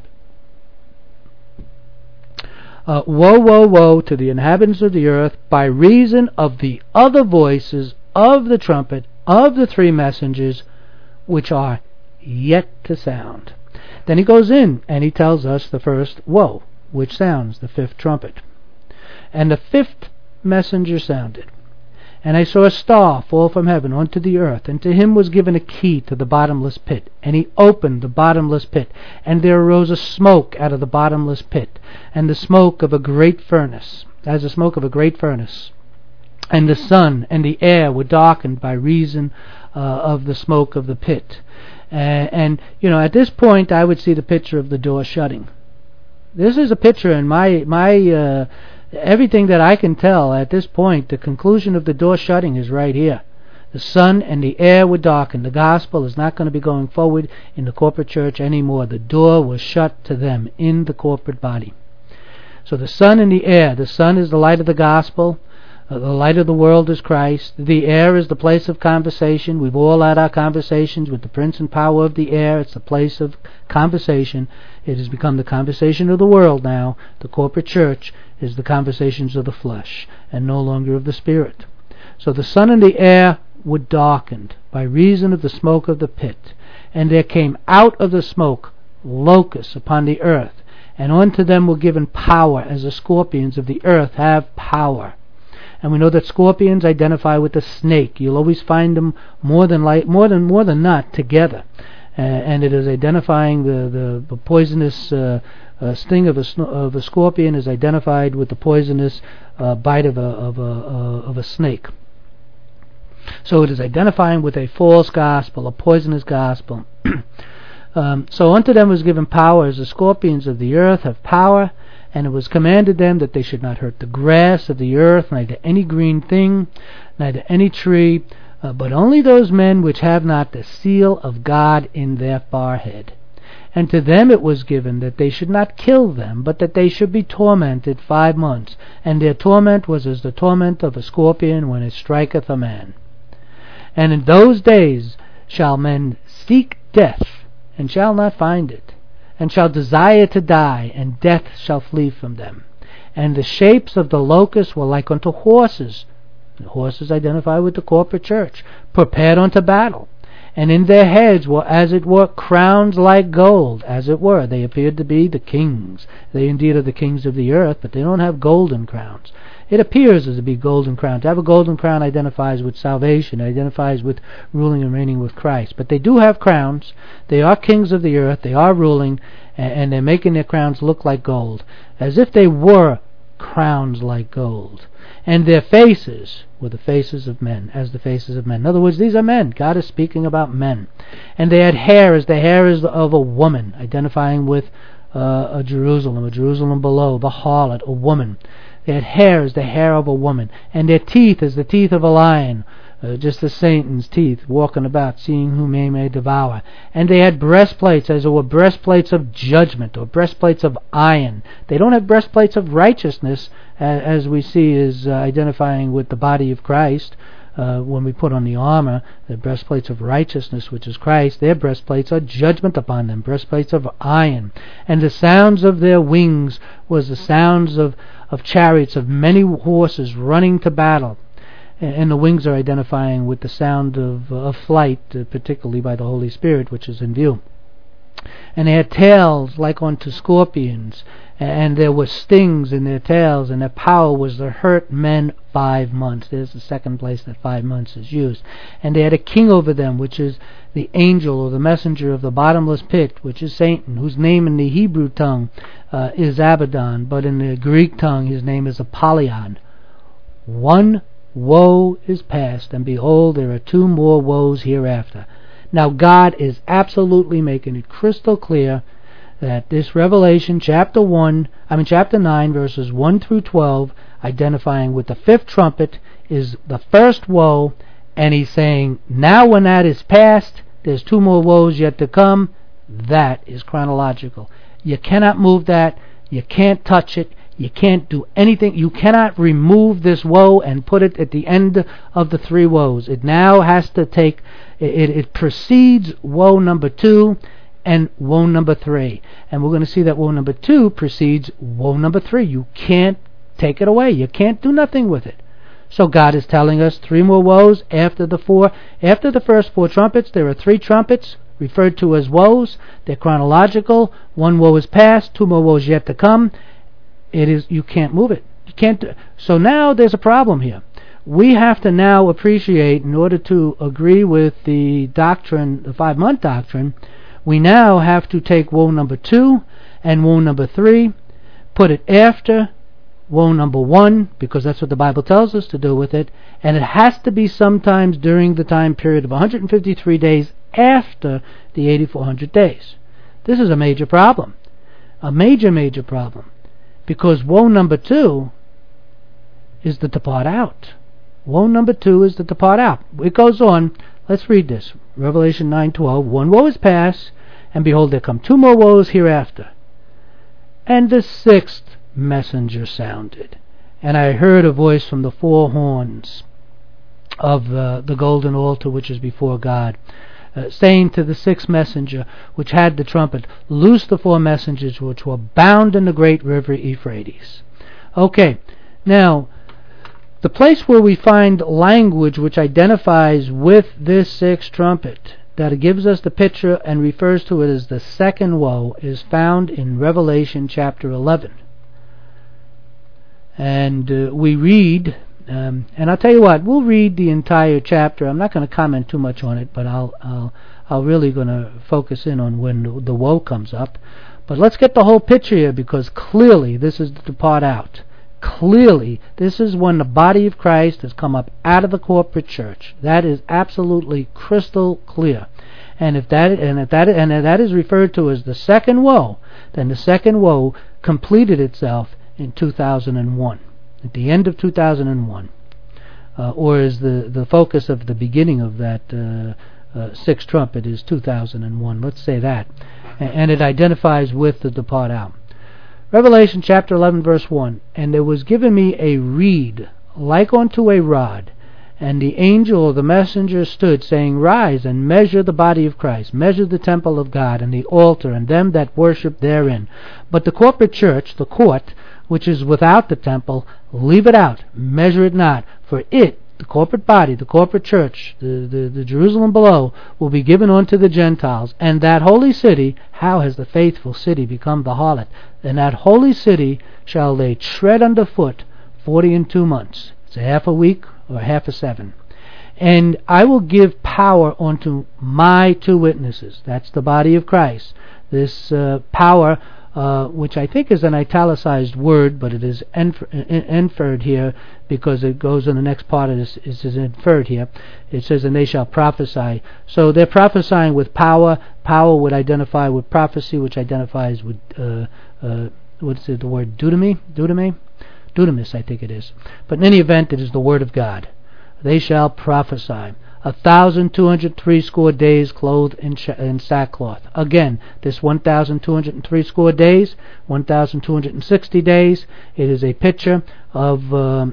Woe, woe, woe to the inhabitants of the earth by reason of the other voices of the trumpet of the 3 messengers, which are yet to sound. Then he goes in and he tells us the first woe, which sounds, the 5th trumpet. "And the 5th messenger sounded. And I saw a star fall from heaven onto the earth, and to him was given a key to the bottomless pit. And he opened the bottomless pit, and there arose a smoke out of the bottomless pit, and the smoke of a great furnace, as the smoke of a great furnace. And the sun and the air were darkened by reason of the smoke of the pit." And at this point, I would see the picture of the door shutting. This is a picture in my everything that I can tell at this point. The conclusion of the door shutting is right here. The sun and the air were darkened. The gospel is not going to be going forward in the corporate church anymore. The door was shut to them in the corporate body. So the sun and the air. The sun is the light of the gospel. The light of the world is Christ. The air is the place of conversation. We've all had our conversations with the prince and power of the air. It's the place of conversation. It has become the conversation of the world now. The corporate church is the conversations of the flesh and no longer of the spirit. So the sun and the air were darkened by reason of the smoke of the pit. And there came out of the smoke locusts upon the earth, and unto them were given power, as the scorpions of the earth have power. And we know that scorpions identify with the snake. You'll always find them more than not together. And it is identifying the poisonous sting of a scorpion is identified with the poisonous bite of a snake. So it is identifying with a false gospel, a poisonous gospel. So unto them was given power, as the scorpions of the earth have power. And it was commanded them that they should not hurt the grass of the earth, neither any green thing, neither any tree, but only those men which have not the seal of God in their forehead. And to them it was given that they should not kill them, but that they should be tormented 5 months. And their torment was as the torment of a scorpion when it striketh a man. And in those days shall men seek death, and shall not find it, and shall desire to die, and death shall flee from them. And the shapes of the locusts were like unto horses. The horses identify with the corporate church, prepared unto battle. and in their heads were as it were crowns like gold, as it were. They appeared to be the kings. They indeed are the kings of the earth, but they don't have golden crowns. It appears as to be golden crown. To have a golden crown identifies with salvation, identifies with ruling and reigning with Christ. But they do have crowns. They are kings of the earth. They are ruling, and they're making their crowns look like gold, as if they were crowns like gold. And their faces were the faces of men, as the faces of men. In other words, these are men. God is speaking about men. And they had hair as the hair is of a woman, identifying with a Jerusalem below, the harlot, a woman. They had hair as the hair of a woman, and their teeth as the teeth of a lion, just as Satan's teeth, walking about, seeing whom they may devour. And they had breastplates, as it were breastplates of judgment, or breastplates of iron. They don't have breastplates of righteousness, as we see is identifying with the body of Christ. When we put on the armor, the breastplates of righteousness, which is Christ, their breastplates are judgment upon them, breastplates of iron. And the sounds of their wings was the sounds of chariots, of many horses running to battle. And the wings are identifying with the sound of flight, particularly by the Holy Spirit, which is in view. And they had tails like unto scorpions, and there were stings in their tails, and their power was to hurt men 5 months. There's the second place that 5 months is used. And they had a king over them, which is the angel or the messenger of the bottomless pit, which is Satan, whose name in the Hebrew tongue is Abaddon, but in the Greek tongue his name is Apollyon. One woe is past, and behold, there are 2 more woes hereafter. Now God is absolutely making it crystal clear that this Revelation chapter 9 verses 1 through 12, identifying with the 5th trumpet, is the first woe, and he's saying, now when that is past, there's 2 more woes yet to come. That is chronological. You cannot move that. You can't touch it. You can't do anything. You cannot remove this woe and put it at the end of the 3 woes. It now has to take, it precedes woe number 2 and woe number 3. And we're going to see that woe number 2 precedes woe number 3. You can't take it away. You can't do nothing with it. So God is telling us 3 more woes after the 4. After the first 4 trumpets, there are 3 trumpets referred to as woes. They're chronological. 1 woe is past, 2 more woes yet to come. You can't move it. You can't. So now there's a problem here. We have to now appreciate, in order to agree with the doctrine, the 5-month doctrine, we now have to take woe number 2 and woe number 3, put it after woe number 1, because that's what the Bible tells us to do with it, and it has to be sometimes during the time period of 153 days after the 8,400 days. This is a major problem. A major problem. Because woe number 2 is the depart out. Woe number 2 is the depart out. It goes on. Let's read this. Revelation 9:12. 1 woe is past, and behold, there come 2 more woes hereafter. And the 6th messenger sounded, and I heard a voice from the 4 horns of the golden altar which is before God, saying to the 6th messenger, which had the trumpet, loose the 4 messengers which were bound in the great river Euphrates. Okay, now, the place where we find language which identifies with this 6th trumpet, that gives us the picture and refers to it as the 2nd woe, is found in Revelation chapter 11. And we read, and I'll tell you what, we'll read the entire chapter. I'm not going to comment too much on it, but I'll really going to focus in on when the woe comes up. But let's get the whole picture here, because clearly this is the depart out. Clearly, this is when the body of Christ has come up out of the corporate church. That is absolutely crystal clear. And if that is referred to as the 2nd woe, then the 2nd woe completed itself in 2001, at the end of 2001, or is the focus of the beginning of that 6th trumpet is 2001. Let's say that, and it identifies with the depart out. Revelation chapter 11 verse 1, and there was given me a reed like unto a rod, and the angel or the messenger stood, saying, rise and measure the body of Christ, measure the temple of God, and the altar, and them that worship therein. But the corporate church, the court, which is without the temple, leave it out, measure it not, for it the corporate body, the corporate church, the Jerusalem below, will be given unto the Gentiles. And that holy city, how has the faithful city become the harlot? And that holy city shall they tread underfoot 42 months. It's a half a week or half a 7. And I will give power unto my 2 witnesses. That's the body of Christ. This power, which I think is an italicized word, but it is inferred here because it goes in the next part of this. It is inferred here. It says, and they shall prophesy. So they're prophesying with power. Power would identify with prophecy, which identifies with, what's it, the word dudami? Dunamis, I think it is. But in any event, it is the word of God. They shall prophesy 1,203 days clothed in sackcloth. Again, this 1,203 days, 1,260 days, it is a picture of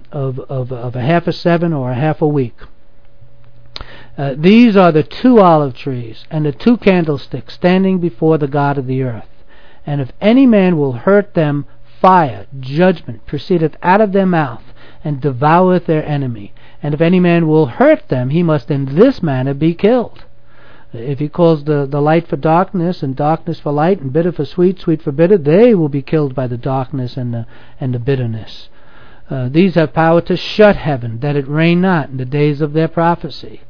a half a 7 or a half a week. These are the 2 olive trees and the 2 candlesticks standing before the God of the earth. And if any man will hurt them, fire, judgment, proceedeth out of their mouth, and devoureth their enemy. And if any man will hurt them, he must in this manner be killed. If he calls the light for darkness, and darkness for light, and bitter for sweet, sweet for bitter, they will be killed by the darkness and the bitterness. These have power to shut heaven, that it rain not in the days of their prophecy.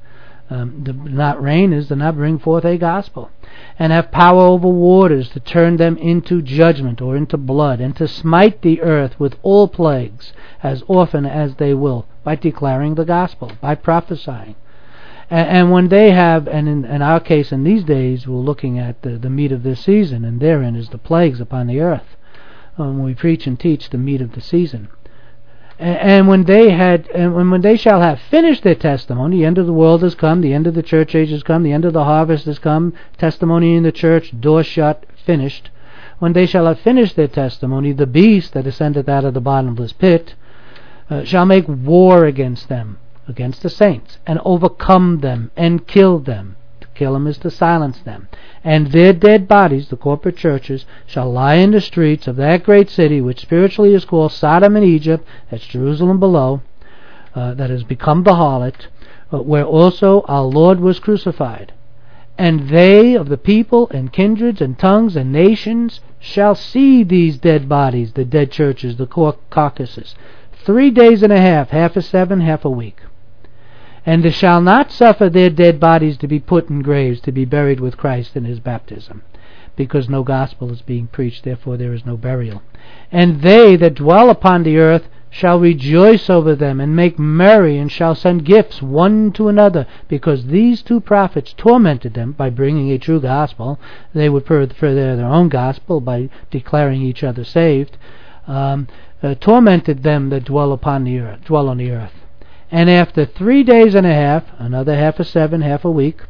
Not rain is to not bring forth a gospel. And have power over waters to turn them into judgment or into blood, and to smite the earth with all plagues as often as they will, by declaring the gospel, by prophesying. And when they have, and in our case in these days, we're looking at the meat of this season, and therein is the plagues upon the earth. When we preach and teach the meat of the season. And when they shall have finished their testimony, the end of the world has come, the end of the church age has come, the end of the harvest has come, testimony in the church, door shut, finished. When they shall have finished their testimony, the beast that ascendeth out of the bottomless pit shall make war against them, against the saints, and overcome them, and kill them. To kill them is to silence them. And their dead bodies, the corporate churches, shall lie in the streets of that great city, which spiritually is called Sodom and Egypt, that's Jerusalem below, that has become the harlot, where also our Lord was crucified. And they of the people and kindreds and tongues and nations shall see these dead bodies, the dead churches, the carcasses, 3 days and a half a 7, half a week. And they shall not suffer their dead bodies to be put in graves, to be buried with Christ in his baptism, because no gospel is being preached, therefore there is no burial. And they that dwell upon the earth shall rejoice over them, and make merry, and shall send gifts one to another, because these 2 prophets tormented them by bringing a true gospel. They would further their own gospel by declaring each other saved. Tormented them that dwell on the earth. And after 3 days and a half, another half a 7, half a week,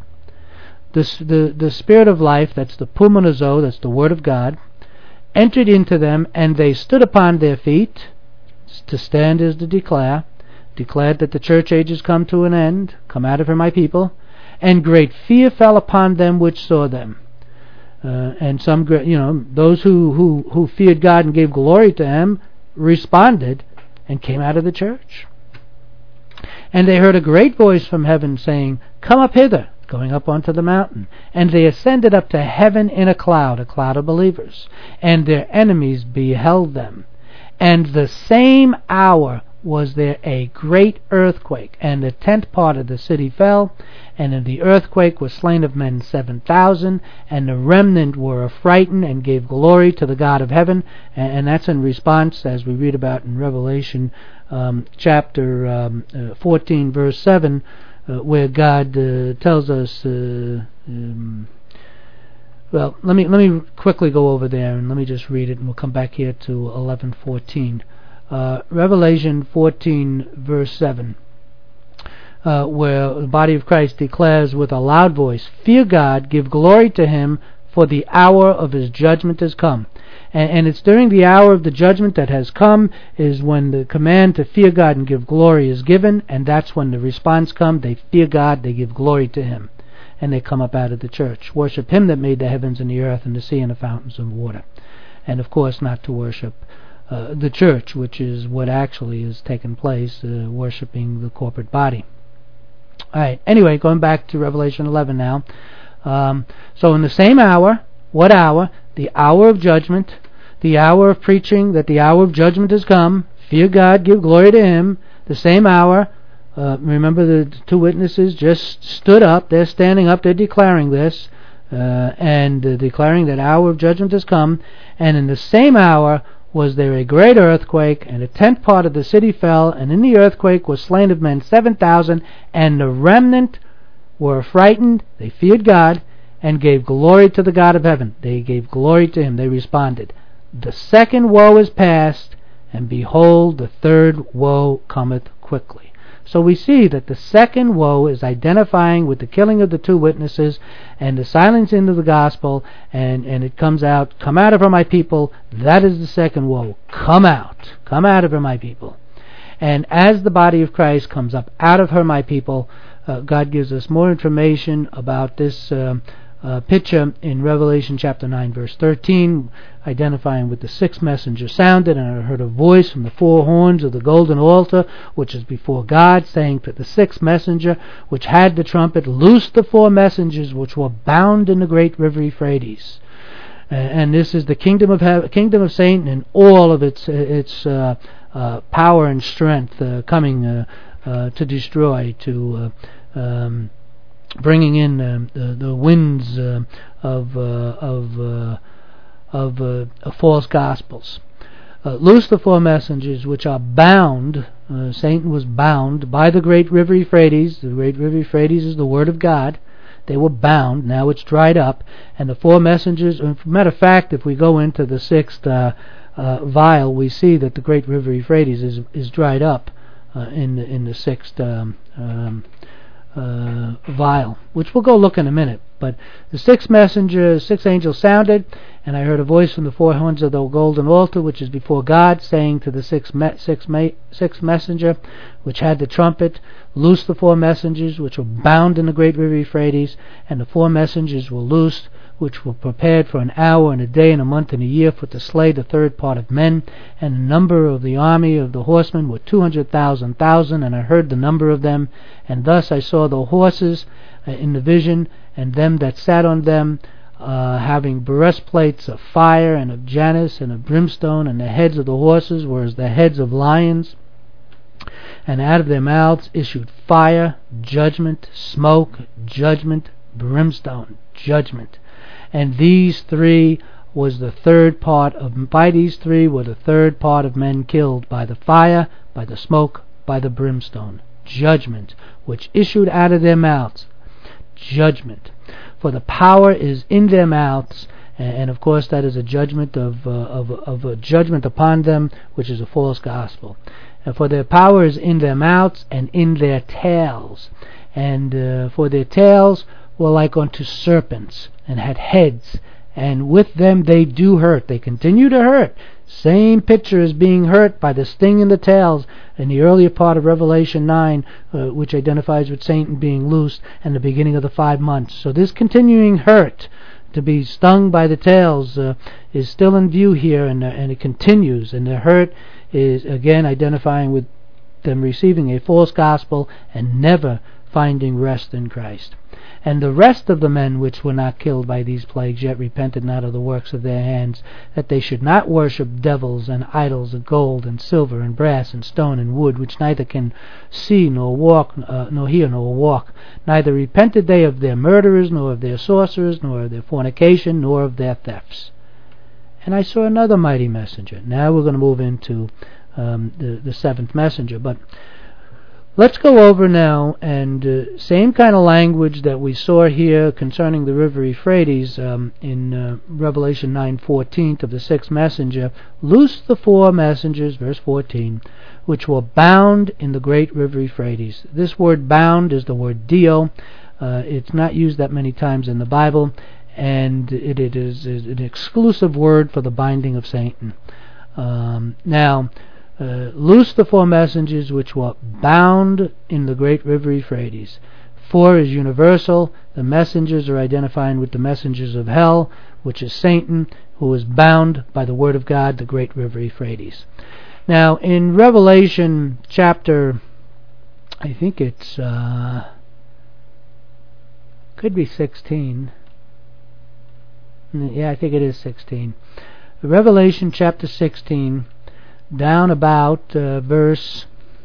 the Spirit of life, that's the Pumanazo, that's the Word of God, entered into them, and they stood upon their feet. To stand is to declared that the church age has come to an end, come out of her, my people, and great fear fell upon them which saw them. And some, those who feared God and gave glory to him, responded and came out of the church. And they heard a great voice from heaven saying, Come up hither, going up onto the mountain. And they ascended up to heaven in a cloud of believers. And their enemies beheld them. And the same hour was there a great earthquake, and the 10th part of the city fell, and in the earthquake was slain of men 7,000, and the remnant were affrighted and gave glory to the God of heaven. And that's in response, as we read about in Revelation chapter 14, verse 7, where God tells us. Well, let me quickly go over there, and let me just read it, and we'll come back here to 11:14. Revelation 14, verse 7, where the body of Christ declares with a loud voice, Fear God, give glory to him, for the hour of his judgment has come. And it's during the hour of the judgment that has come is when the command to fear God and give glory is given, and that's when the response comes. They fear God, they give glory to him, and they come up out of the church. Worship him that made the heavens and the earth and the sea and the fountains of water. And of course not to worship the church, which is what actually has taken place, worshiping the corporate body. Alright, anyway, going back to Revelation 11 now. So in the same hour, what hour? The hour of judgment, the hour of preaching that the hour of judgment has come. Fear God, give glory to Him. The same hour. Remember the two witnesses just stood up. They're standing up. They're declaring this. And declaring that hour of judgment has come. And in the same hour was there a great earthquake, and a tenth part of the city fell, and in the earthquake was slain of men 7,000, and the remnant were frightened. They feared God, and gave glory to the God of heaven. They gave glory to Him. They responded. The second woe is past, and behold, the third woe cometh quickly. So we see that the second woe is identifying with the killing of the two witnesses and the silencing of the gospel, and it comes out, come out of her, my people. That is the second woe. Come out of her, my people. And as the body of Christ comes up out of her, my people, God gives us more information about this picture in Revelation chapter 9 verse 13, identifying with the sixth messenger sounded, and I heard a voice from the four horns of the golden altar which is before God, saying to the sixth messenger which had the trumpet, loose the four messengers which were bound in the great river Euphrates. And this is the kingdom of Satan and all of its power and strength coming to destroy, to bringing in the winds of false gospels. Loose the four messengers which are bound. Satan was bound by the great river Euphrates. The great river Euphrates is the Word of God. They were bound. Now it's dried up. And the four messengers, matter of fact, if we go into the sixth vial, we see that the great river Euphrates is dried up in the sixth vial, which we'll go look in a minute. But the sixth angel sounded, and I heard a voice from the four horns of the golden altar which is before God, saying to the sixth messenger which had the trumpet, loose the four messengers which were bound in the great river Euphrates. And the four messengers were loosed, which were prepared for an hour and a day and a month and a year, for to slay the third part of men. And the number of the army of the horsemen were 200,000, and I heard the number of them. And thus I saw the horses in the vision, and them that sat on them, having breastplates of fire and of Janus and of brimstone, and the heads of the horses were as the heads of lions. And out of their mouths issued fire, judgment, smoke, judgment, brimstone, judgment. And these three was the third part of, by these three were the third part of men killed, by the fire, by the smoke, by the brimstone. Judgment, which issued out of their mouths. Judgment. For the power is in their mouths, and of course that is a judgment of a judgment upon them, which is a false gospel. And for their power is in their mouths and in their tails. And for their tails were like unto serpents, and had heads, and with them they do hurt. They continue to hurt. Same picture as being hurt by the sting in the tails in the earlier part of Revelation 9, which identifies with Satan being loosed and the beginning of the 5 months. So this continuing hurt, to be stung by the tails, is still in view here, and it continues. And the hurt is again identifying with them receiving a false gospel and never finding rest in Christ. And the rest of the men which were not killed by these plagues yet repented not of the works of their hands, that they should not worship devils and idols of gold and silver and brass and stone and wood, which neither can see nor walk, nor hear nor walk. Neither repented they of their murderers, nor of their sorcerers, nor of their fornication, nor of their thefts. And I saw another mighty messenger. Now we're going to move into the seventh messenger, but let's go over now, and same kind of language that we saw here concerning the river Euphrates in Revelation 9:14 of the sixth messenger. Loose the four messengers, verse 14, which were bound in the great river Euphrates. This word bound is the word dio. It's not used that many times in the Bible, and it is an exclusive word for the binding of Satan. Loose the four messengers which were bound in the great river Euphrates. 4 is universal. The messengers are identifying with the messengers of hell, which is Satan, who is bound by the word of God, the great river Euphrates. Now, in Revelation chapter, I think it's, could be 16. Yeah, I think it is 16. Revelation chapter 16, down about verse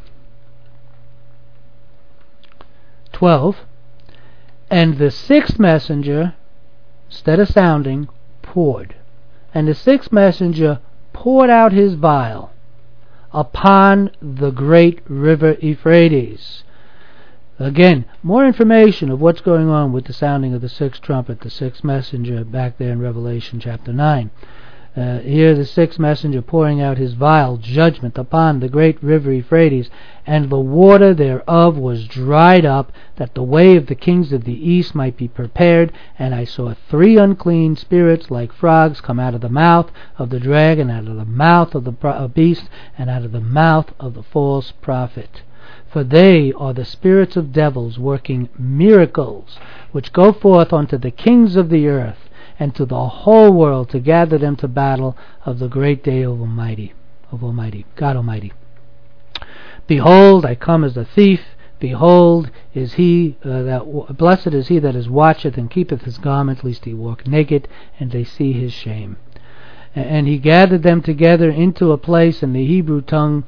12. And the sixth messenger, instead of sounding, poured. And the sixth messenger poured out his vial upon the great river Euphrates. Again, more information of what's going on with the sounding of the sixth trumpet, the sixth messenger, back there in Revelation chapter 9. Here the sixth messenger pouring out his vial judgment upon the great river Euphrates, and the water thereof was dried up, that the way of the kings of the east might be prepared. And I saw 3 unclean spirits like frogs come out of the mouth of the dragon, out of the mouth of the beast, and out of the mouth of the false prophet. For they are the spirits of devils working miracles, which go forth unto the kings of the earth, and to the whole world, to gather them to battle of the great day of God Almighty. Behold, I come as a thief. Behold, is he blessed is he that is watcheth and keepeth his garment, lest he walk naked, and they see his shame. And he gathered them together into a place in the Hebrew tongue,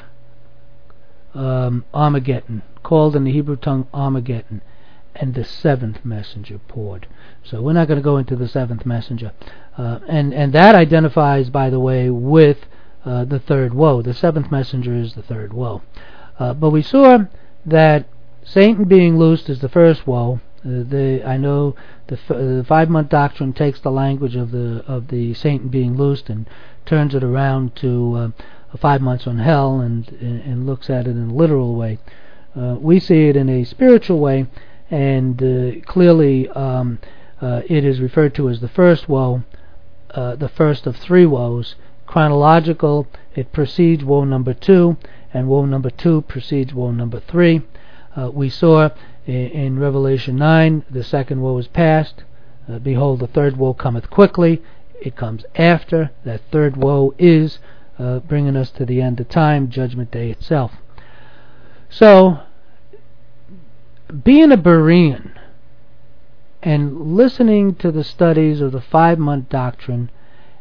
Armageddon, called in the Hebrew tongue Armageddon. And the seventh messenger poured. So we're not going to go into the seventh messenger. And that identifies, by the way, with the third woe. The seventh messenger is the third woe. But we saw that Satan being loosed is the first woe. I know the 5-month doctrine takes the language of the Satan being loosed and turns it around to 5 months on hell and looks at it in a literal way. We see it in a spiritual way. And clearly it is referred to as the first woe, the first of 3 woes. Chronological, it precedes woe number 2, and woe number 2 precedes woe number 3. We saw in Revelation 9, the second woe is past. Behold, the third woe cometh quickly. It comes after. That third woe is bringing us to the end of time, Judgment Day itself. So, being a Berean and listening to the studies of the 5-month doctrine,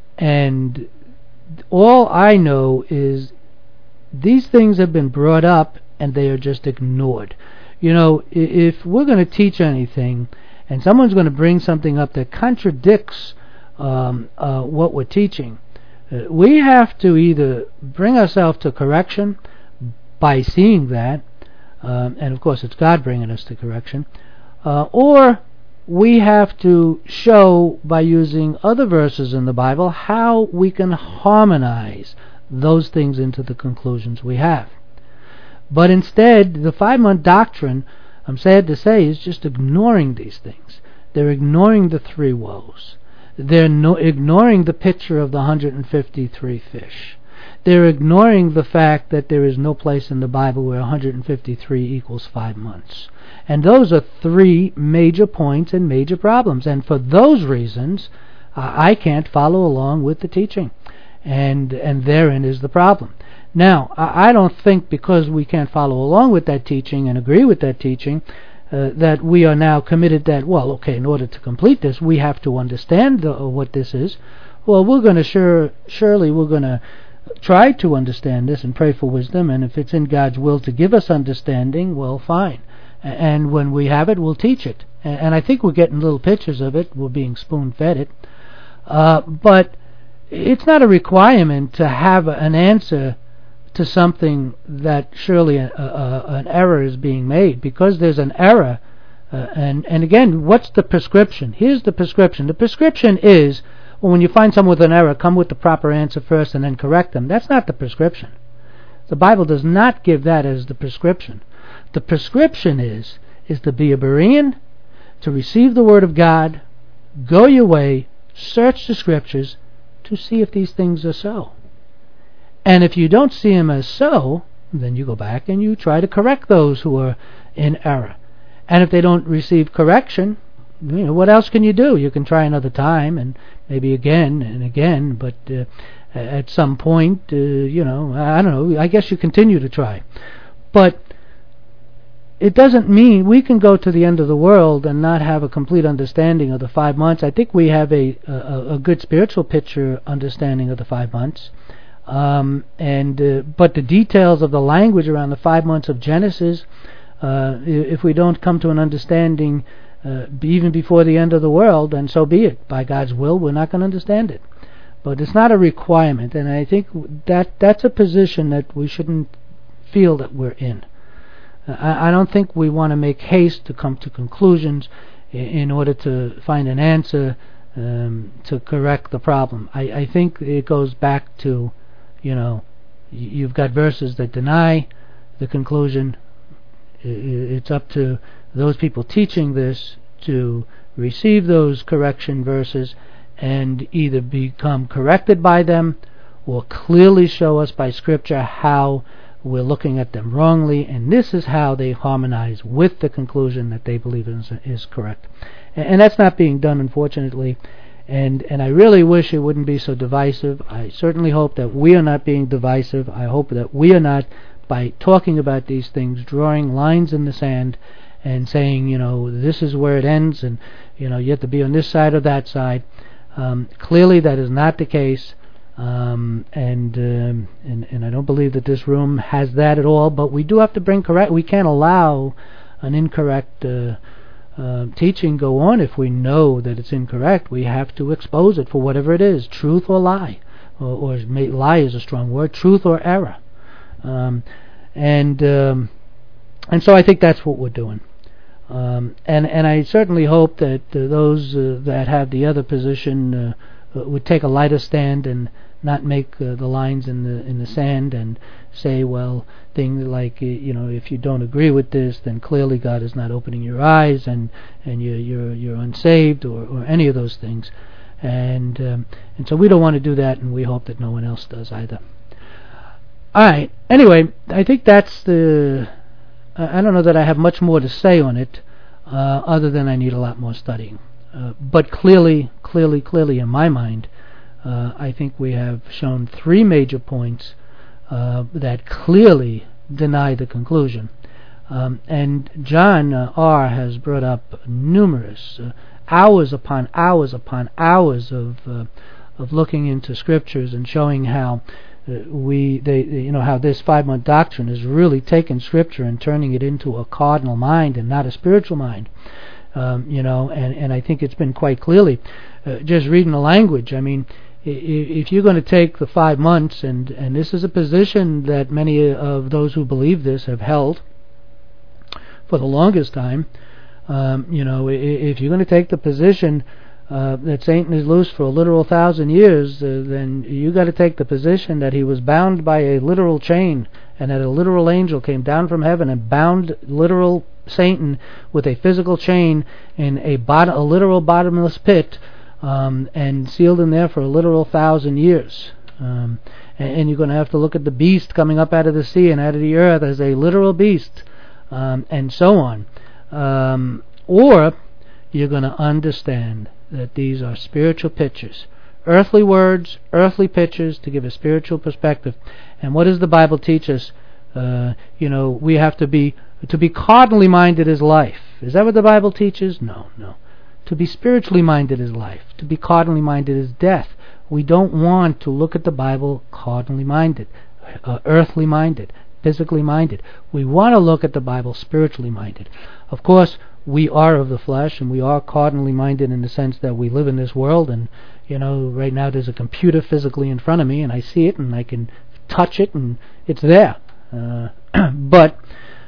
and all I know is these things have been brought up and they are just ignored. You know, if we're going to teach anything and someone's going to bring something up that contradicts what we're teaching, we have to either bring ourselves to correction by seeing that, and of course it's God bringing us to correction, or we have to show by using other verses in the Bible how we can harmonize those things into the conclusions we have. But instead, the 5-month doctrine, I'm sad to say, is just ignoring these things. They're ignoring the 3 woes. They're ignoring the picture of the 153 fish. They're ignoring the fact that there is no place in the Bible where 153 equals 5 months. And those are 3 major points and major problems. And for those reasons, I can't follow along with the teaching. And therein is the problem. Now, I don't think because we can't follow along with that teaching and agree with that teaching, that we are now committed that, well, okay, in order to complete this, we have to understand what this is. Well, we're going to surely we're going to try to understand this and pray for wisdom, and if it's in God's will to give us understanding, well, fine. And when we have it, we'll teach it. And I think we're getting little pictures of it. We're being spoon-fed it. But it's not a requirement to have an answer to something that surely an error is being made. Because there's an error, and again, what's the prescription? Here's the prescription. The prescription is, well, when you find someone with an error, come with the proper answer first and then correct them. That's not the prescription. The Bible does not give that as the prescription. The prescription is to be a Berean, to receive the Word of God, go your way, search the Scriptures to see if these things are so. And if you don't see them as so, then you go back and you try to correct those who are in error. And if they don't receive correction, what else can you do? You can try another time and maybe again and again, but at some point, I don't know, I guess you continue to try. But it doesn't mean we can go to the end of the world and not have a complete understanding of the 5 months. I think we have a good spiritual picture understanding of the 5 months. But the details of the language around the 5 months of Genesis, if we don't come to an understanding even before the end of the world, then so be it. By God's will, we're not going to understand it. But it's not a requirement, and I think that's a position that we shouldn't feel that we're in. I don't think we want to make haste to come to conclusions in order to find an answer to correct the problem. I think it goes back to, you've got verses that deny the conclusion. It's up to those people teaching this to receive those correction verses and either become corrected by them or clearly show us by Scripture how we're looking at them wrongly, and this is how they harmonize with the conclusion that they believe is correct. And that's not being done, unfortunately, and I really wish it wouldn't be so divisive. I certainly hope that we are not being divisive. I hope that we are not, by talking about these things, drawing lines in the sand and saying, this is where it ends, and you have to be on this side or that side. Clearly that is not the case. And I don't believe that this room has that at all, but we do have to bring correct. We can't allow an incorrect teaching go on if we know that it's incorrect. We have to expose it for whatever it is, truth or lie, or lie is a strong word, truth or error. And so I think that's what we're doing. And I certainly hope that those that have the other position would take a lighter stand and not make the lines in the sand and say, well, things like, if you don't agree with this, then clearly God is not opening your eyes, and you're unsaved, or any of those things. And so we don't want to do that, and we hope that no one else does either. All right. Anyway, I think that's the. I don't know that I have much more to say on it, other than I need a lot more studying. But clearly, in my mind, I think we have shown 3 major points that clearly deny the conclusion. And John R. has brought up numerous hours upon hours upon hours of looking into scriptures and showing how how this 5-month doctrine has really taken Scripture and turning it into a cardinal mind and not a spiritual mind. And I think it's been quite clearly just reading the language. I mean, if you're going to take the 5 months, and this is a position that many of those who believe this have held for the longest time, if you're going to take the position that Satan is loose for a literal 1,000 years, then you got to take the position that he was bound by a literal chain, and that a literal angel came down from heaven and bound literal Satan with a physical chain in a literal bottomless pit, and sealed him there for a literal 1,000 years. And you're going to have to look at the beast coming up out of the sea and out of the earth as a literal beast, and so on. Or you're going to understand that these are spiritual pictures, earthly words, earthly pictures to give a spiritual perspective. And what does the Bible teach us? We have to be cardinally minded is life. Is that what the Bible teaches? No. To be spiritually minded is life. To be cardinally minded is death. We don't want to look at the Bible cardinally minded, earthly minded, physically minded. We want to look at the Bible spiritually minded. Of course, we are of the flesh, and we are cardinally minded in the sense that we live in this world, and right now there's a computer physically in front of me, and I see it, and I can touch it, and it's there. But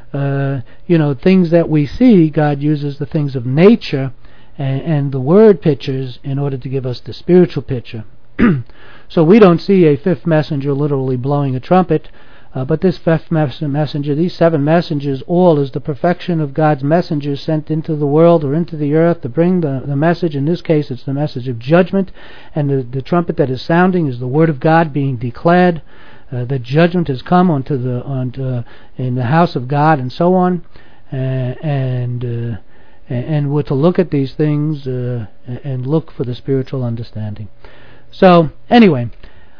things that we see, God uses the things of nature and the word pictures in order to give us the spiritual picture. So we don't see a 5th messenger literally blowing a trumpet, but this 5th messenger, these 7 messengers, all is the perfection of God's messengers sent into the world or into the earth to bring the message. In this case, it's the message of judgment, and the trumpet that is sounding is the word of God being declared. The judgment has come in the house of God, and so on. and we're to look at these things and look for the spiritual understanding. So anyway,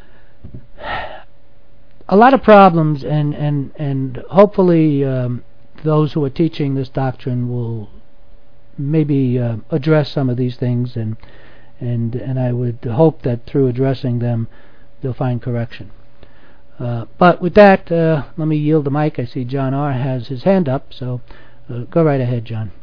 a lot of problems, and hopefully those who are teaching this doctrine will maybe address some of these things, and I would hope that through addressing them they'll find correction. But with that, let me yield the mic. I see John R. has his hand up, so go right ahead, John.